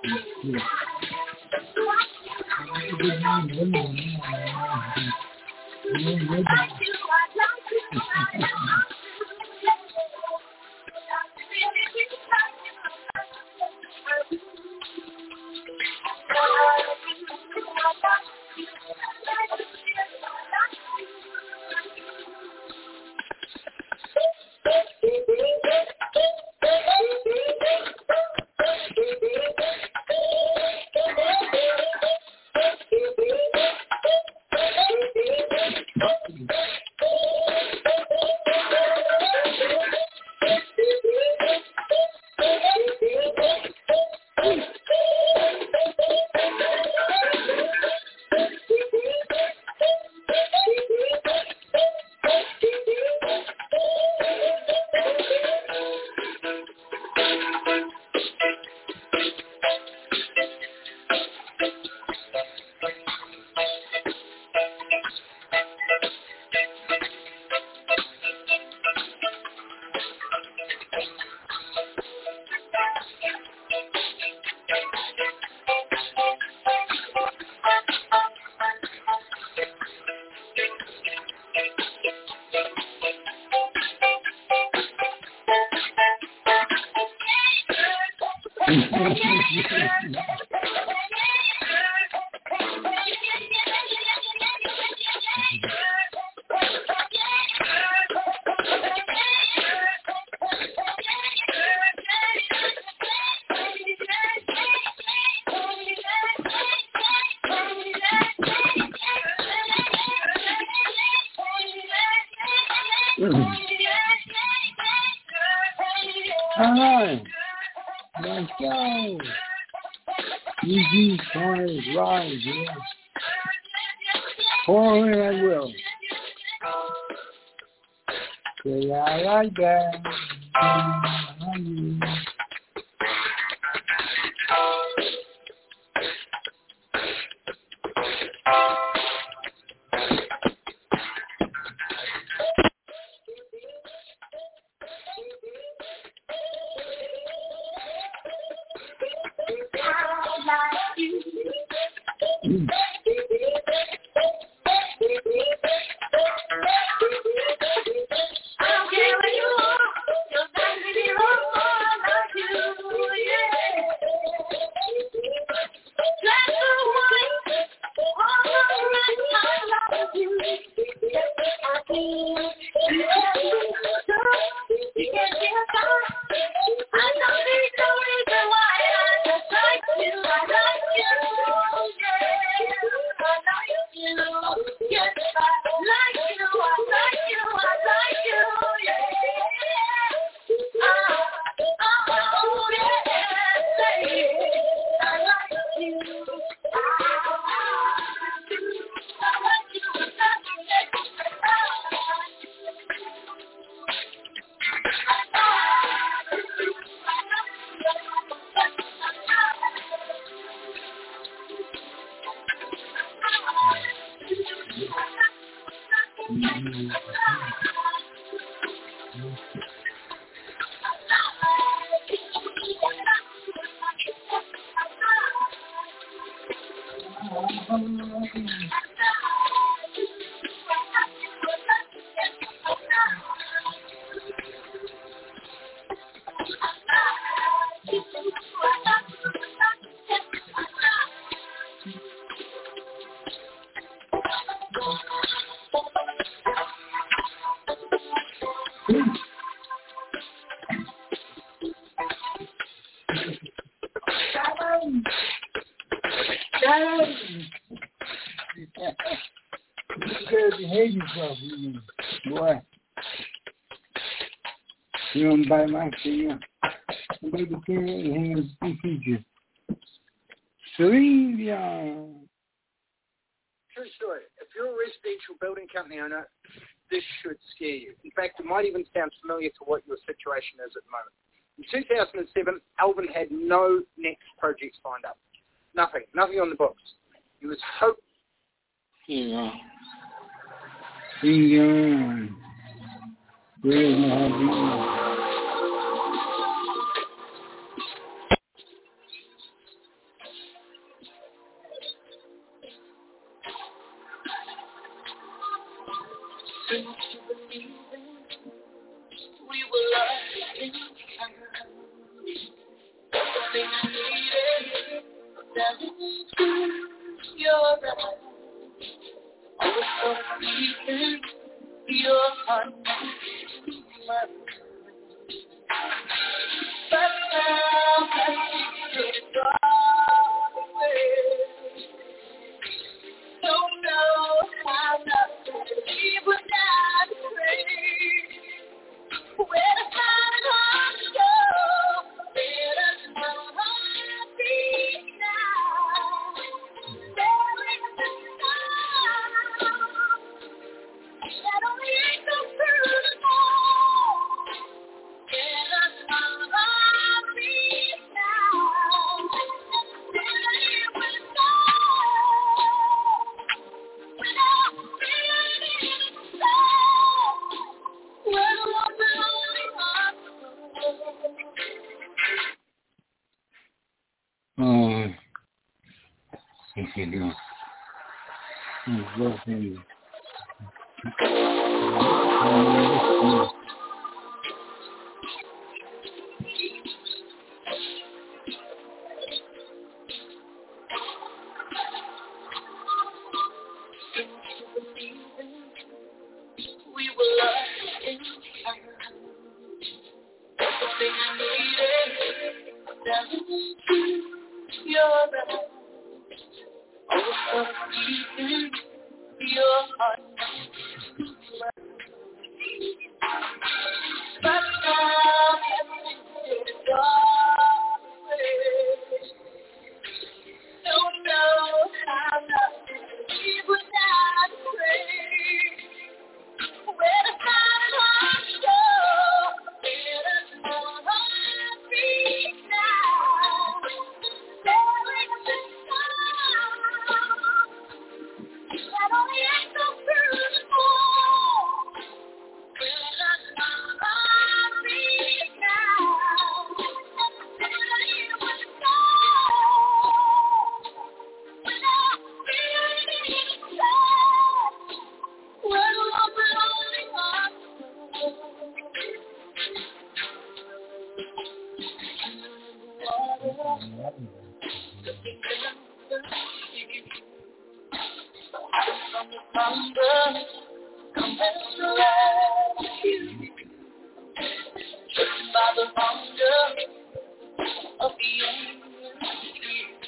Alright, let's go. Easy, quiet, ride, yeah. Pour in, I will. Say I like that. You gotta behave yourself, boy. You don't bite my finger. Baby can't hang a feature. Sylvia. True story. If you're a residential building company owner, this should scare you. In fact, it might even sound familiar to what your situation is at the moment. In 2007, Alvin had no next projects lined up. Nothing on the books. He was hoping. Yeah. Where's my husband? you're right. I was so deep in your heart. But now that you're gone away, don't know how not to leave without a trace. Where to find our soul, let us know how to be now. There is a sound that only echoes through the night. Let us know how to be now. There was without feeling inside. Where the one belonging heart. Okay, go. Go ahead. We were lost in time. Everything I needed down to your right. I was so deep in your heart. But now it's gone away. Don't know how not to live without a trace. Where to find our soul, let us know how to be now. There is a sound that only echoes through the night. Let us know how to be now. There was a sound without feeling inside. Where the one belonging heart. From the thunder, come and rescue. Driven by the hunger of the angels.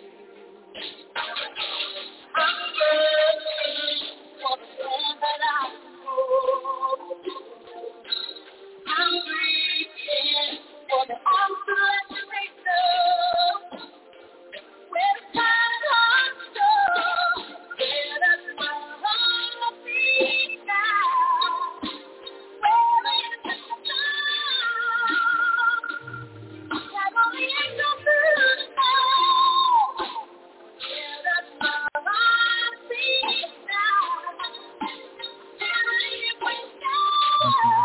I'm searching for the land that I know. I'm reaching for the arms to let me know. Where to find our soul, let us know how to be now. Where is the sound that only echoes through the night? Let us know how to be now. There we go.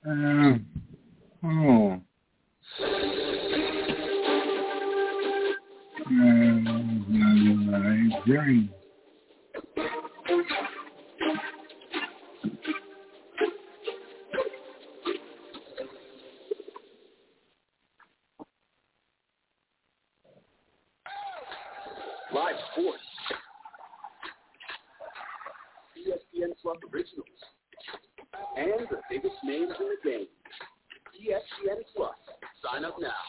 Live sports. ESPN Plus Originals. And the biggest names in the game. ESPN Plus. Sign up now.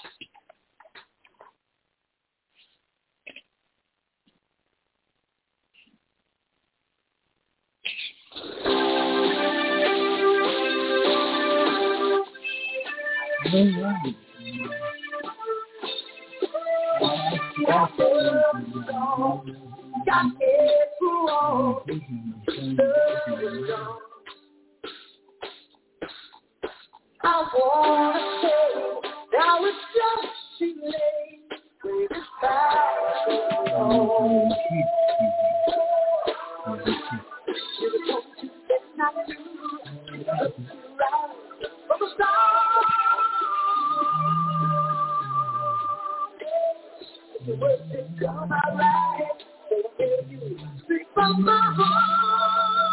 I wanna say now it's just too late. When it's back home. It's not true. Right from the start. The words that come out right. They hear you speak from my heart.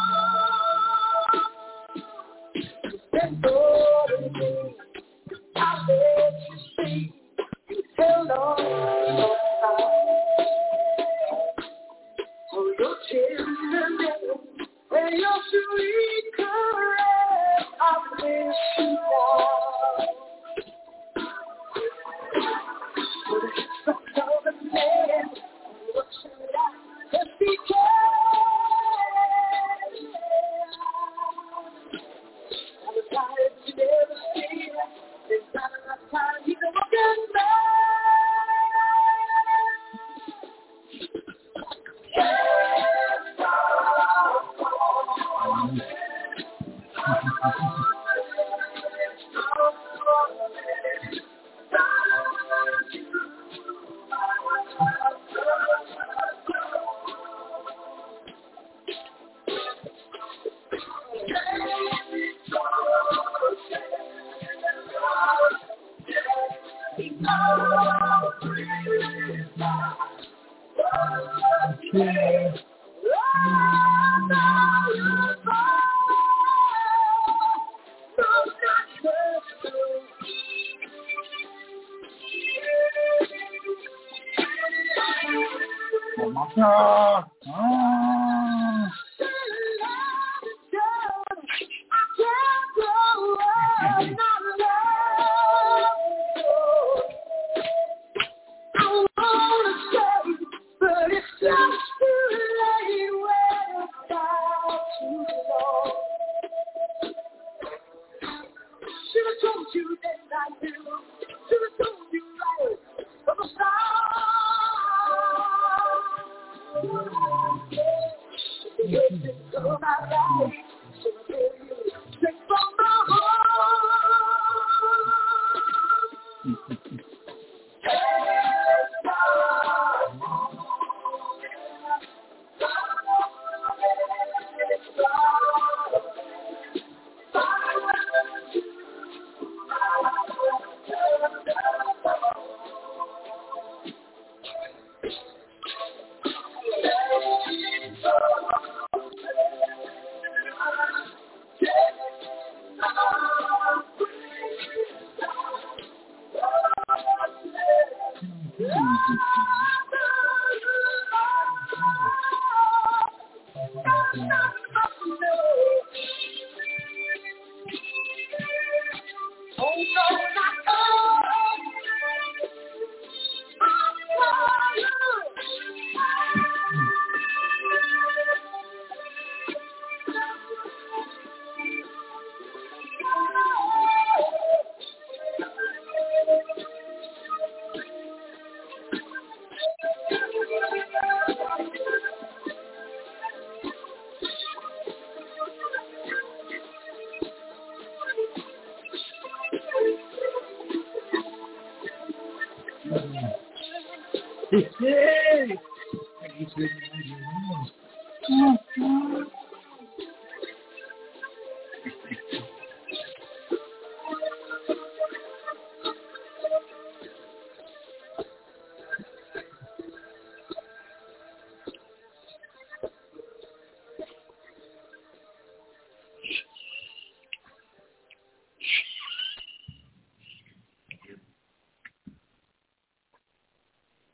That's all it is. I'll let you see. You tell all your time. For your children, when you're sweet caress, I miss you all. For the such of a man, what should I just be you never see. There's not enough time, you know what I'm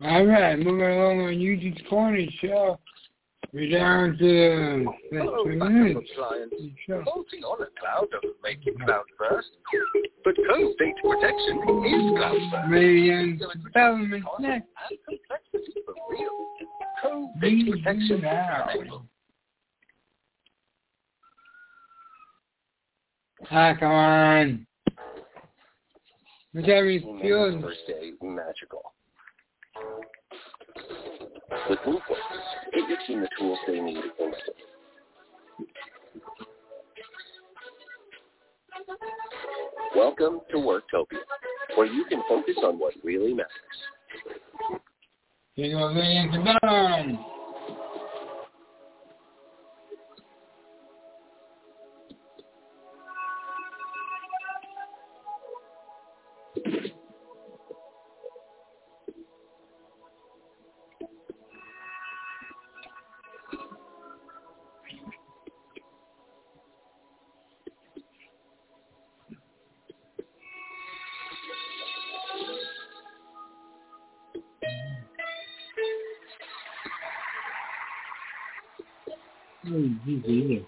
All right, moving along on Eugene's Corner Show. We're down to Hello, backup appliance. Bolting on a cloud doesn't make you cloud first. But Cove Data Protection is cloud first. Million Development next. And complexity for real. Cove Data Protection now. Ah, come on. Whichever feels. First day magical. With WooFocus, get your team the tools they need instantly. Welcome to Worktopia, where you can focus on what really matters. Here goes the down. Easy.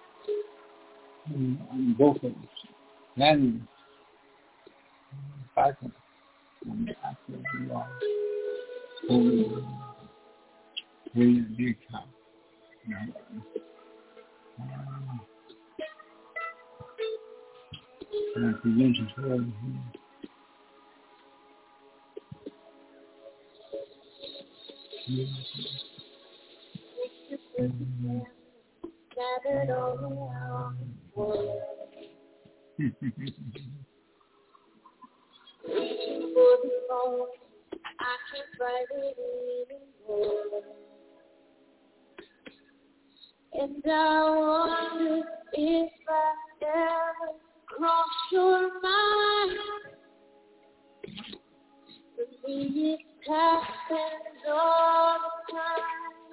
Both of them. Then, back. Big house. Gathered all around the world. Reaching for the phone, I can't write it anymore. And I wonder if I ever cross your mind. For me, it happens all the time.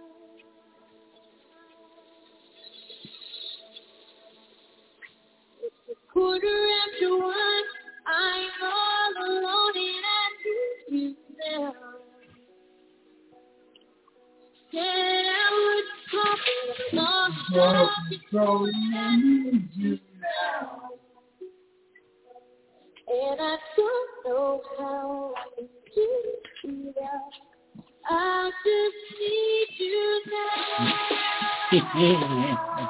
Quarter after one, I'm all alone and I need you now. Said I would come and lost control and I need you now. And I don't know how I can get you out. I just need you now.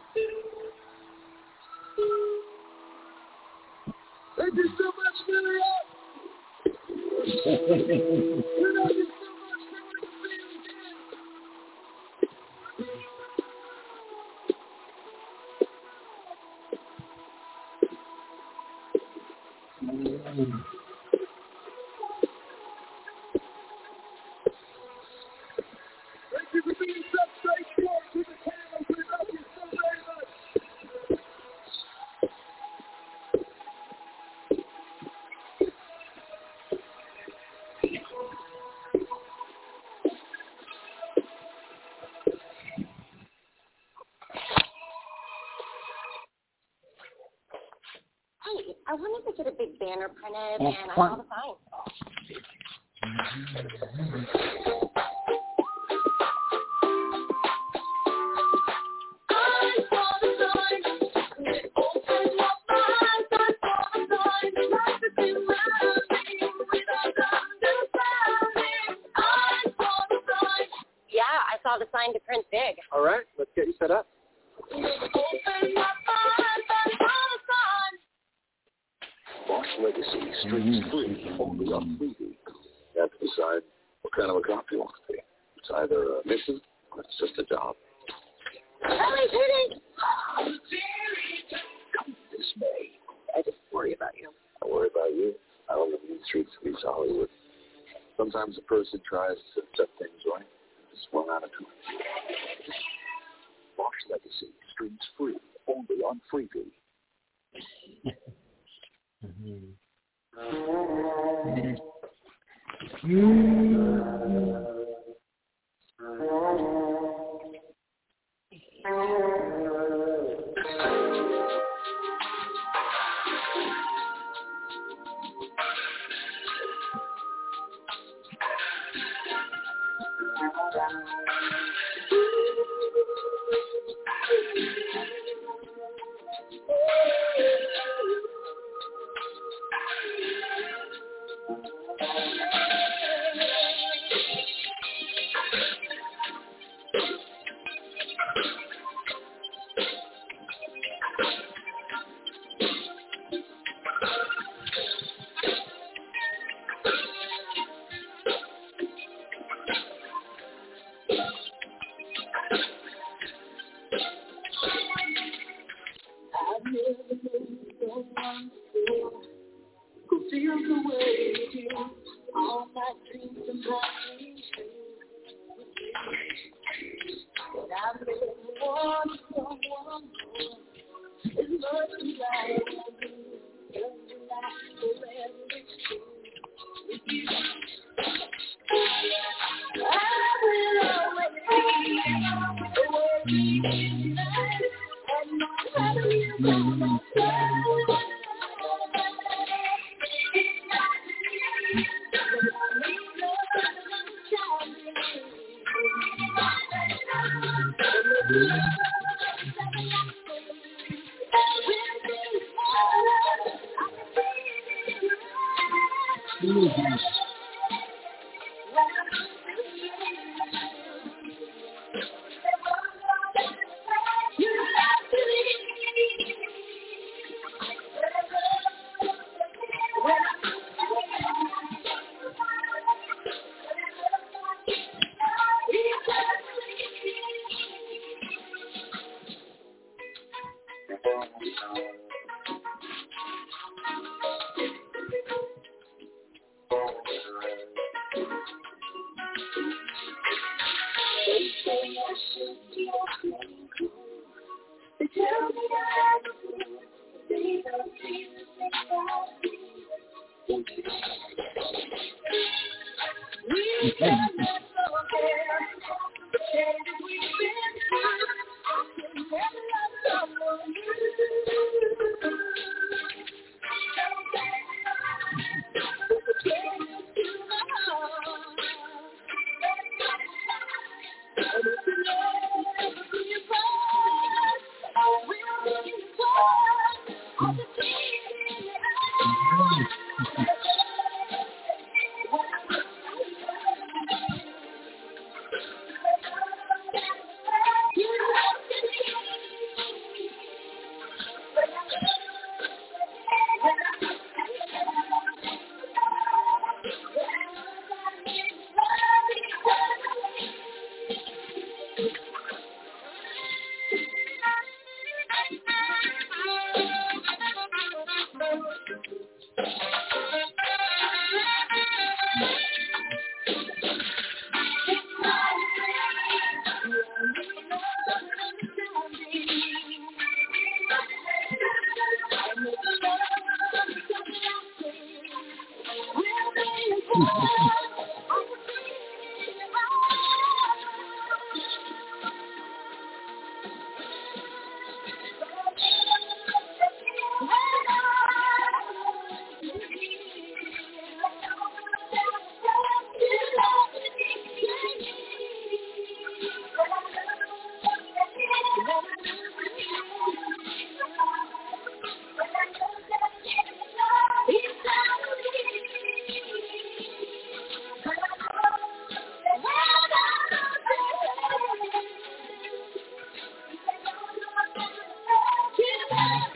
Thank you so much, Miriam. I wanted to get a big banner printed, and I saw the sign. Yeah, I saw the sign to print big. All right, let's get you set up. Boss Legacy streams free only on Freevee. That's decide what kind of a cop you want to be. It's either a mission or it's just a job. This May. I just worry about you. I worry about you. I don't live in the streets of East Hollywood. Sometimes a person tries to set things right. It's one attitude. Boss Legacy streams free only on Freevee.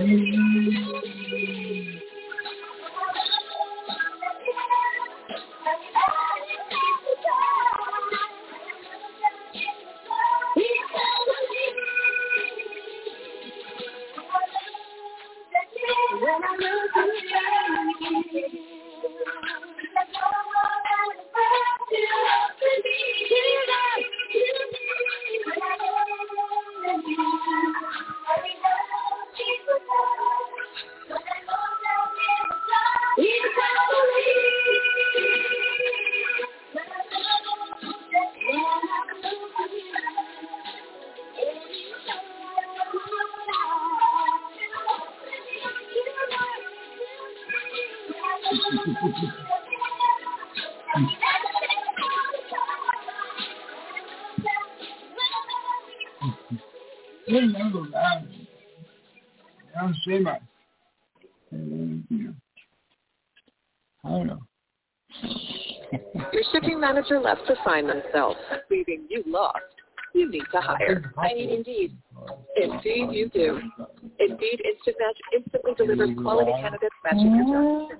Your shipping manager left to find themselves, leaving you lost. You need to hire. I mean, Indeed. Indeed, you do. Indeed Instant Match instantly delivers quality candidates matching your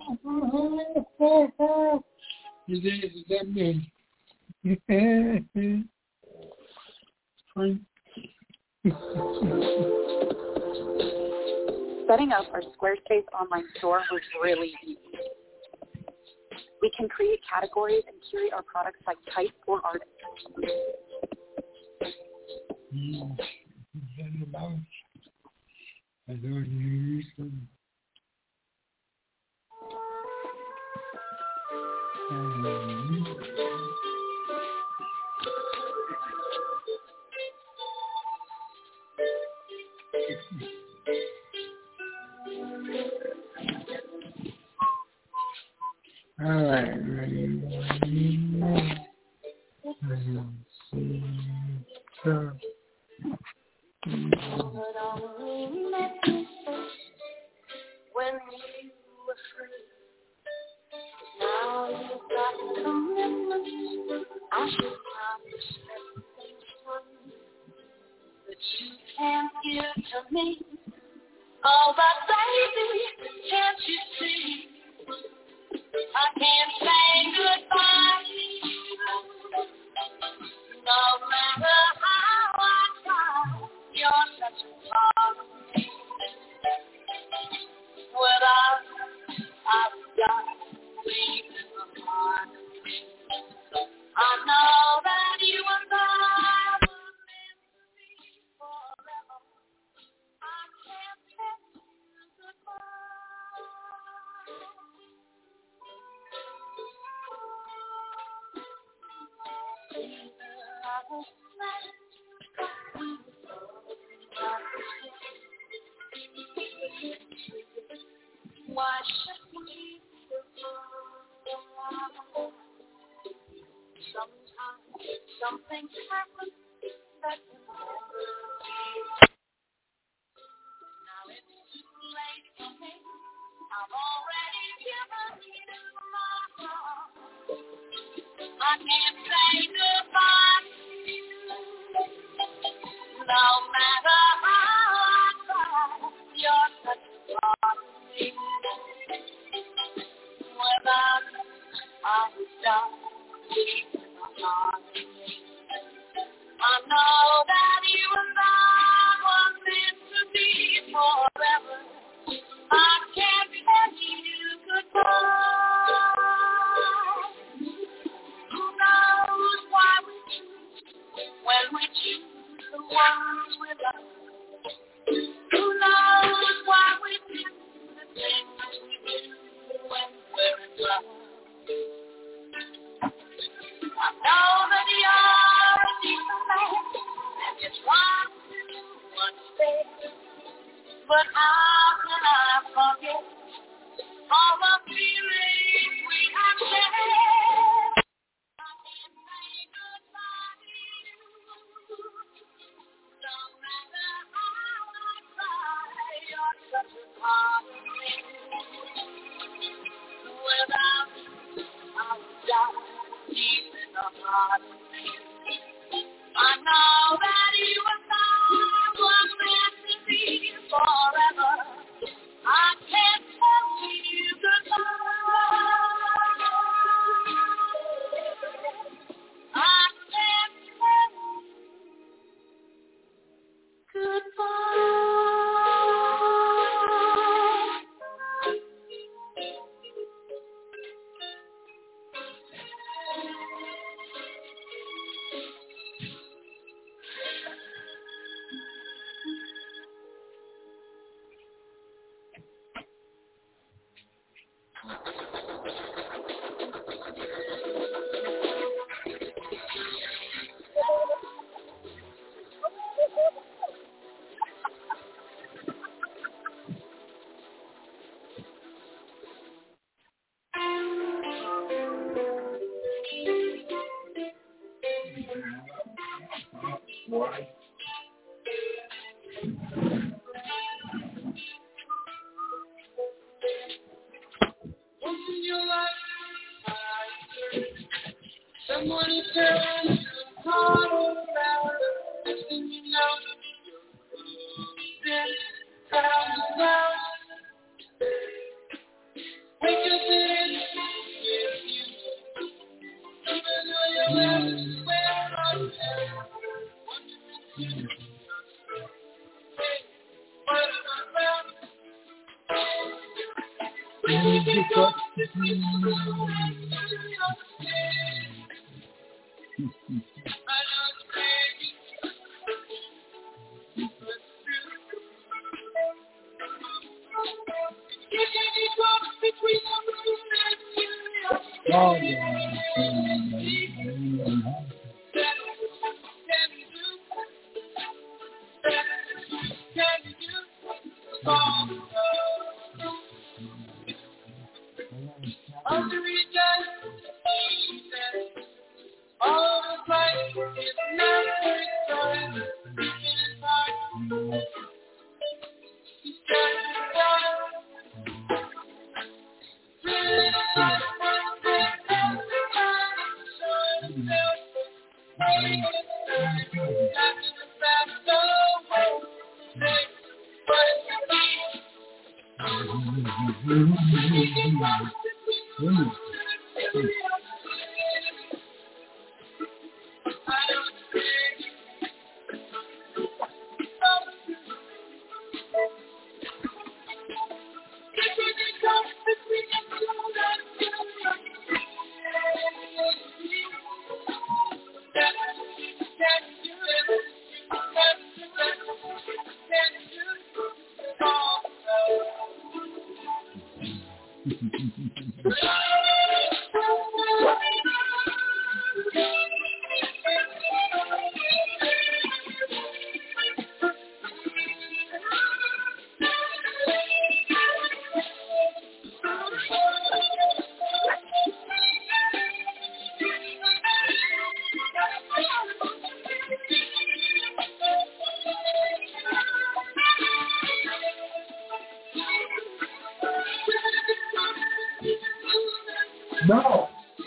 job description. Setting up our Squarespace online store was really easy. We can create categories and curate our products by type or artist. All right. When you were free, now you've got commitments. I should have respect things from you, but you can't give to me. Oh, but baby, can't you see? I can't say goodbye to you, no matter how I try. You're such a part of me. Without I've got sleep in my heart. I know that you and I were meant to be forever. I can't tell you goodbye. I was glad we were why should we sometimes something happens that can never be. Now it's too late for me. I've already given you my heart. I can't say goodbye to you, no matter how I try. You're such a part of me. Without I would die deep in my heart. I know that you and I were meant to be forever. I can't tell you goodbye. Who knows why we choose when we choose the ones we love? Who knows why we do the things we do when we're in love? I know that you're a decent man and just want to do what's fair. But how can I forget all the feelings we have shared? I can't say goodbye to you, no matter how I try. You're such a part of me. Without you, I would die deep in the heart of me. I know that you and I were meant to be forever. Once in your life, someone who turns you apart around. Next thing you know, you're 10,000 pounds. Wake up and with you. Even though you're elsewhere on town. Hey, what have I found? No.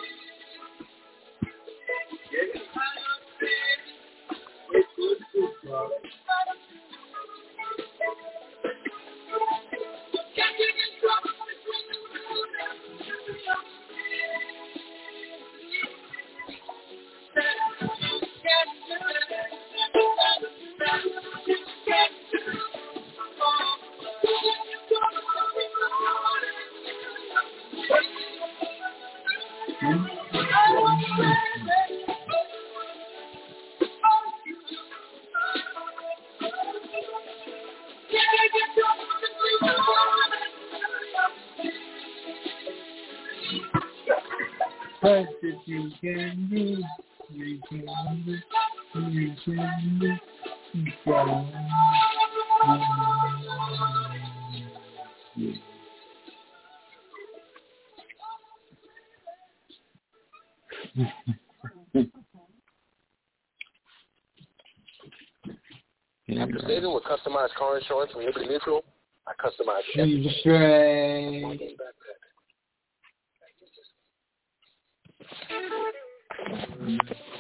But if you can do, you can do, you can do, you can do. After saving with customized car insurance from Liberty Mutual, I customize it.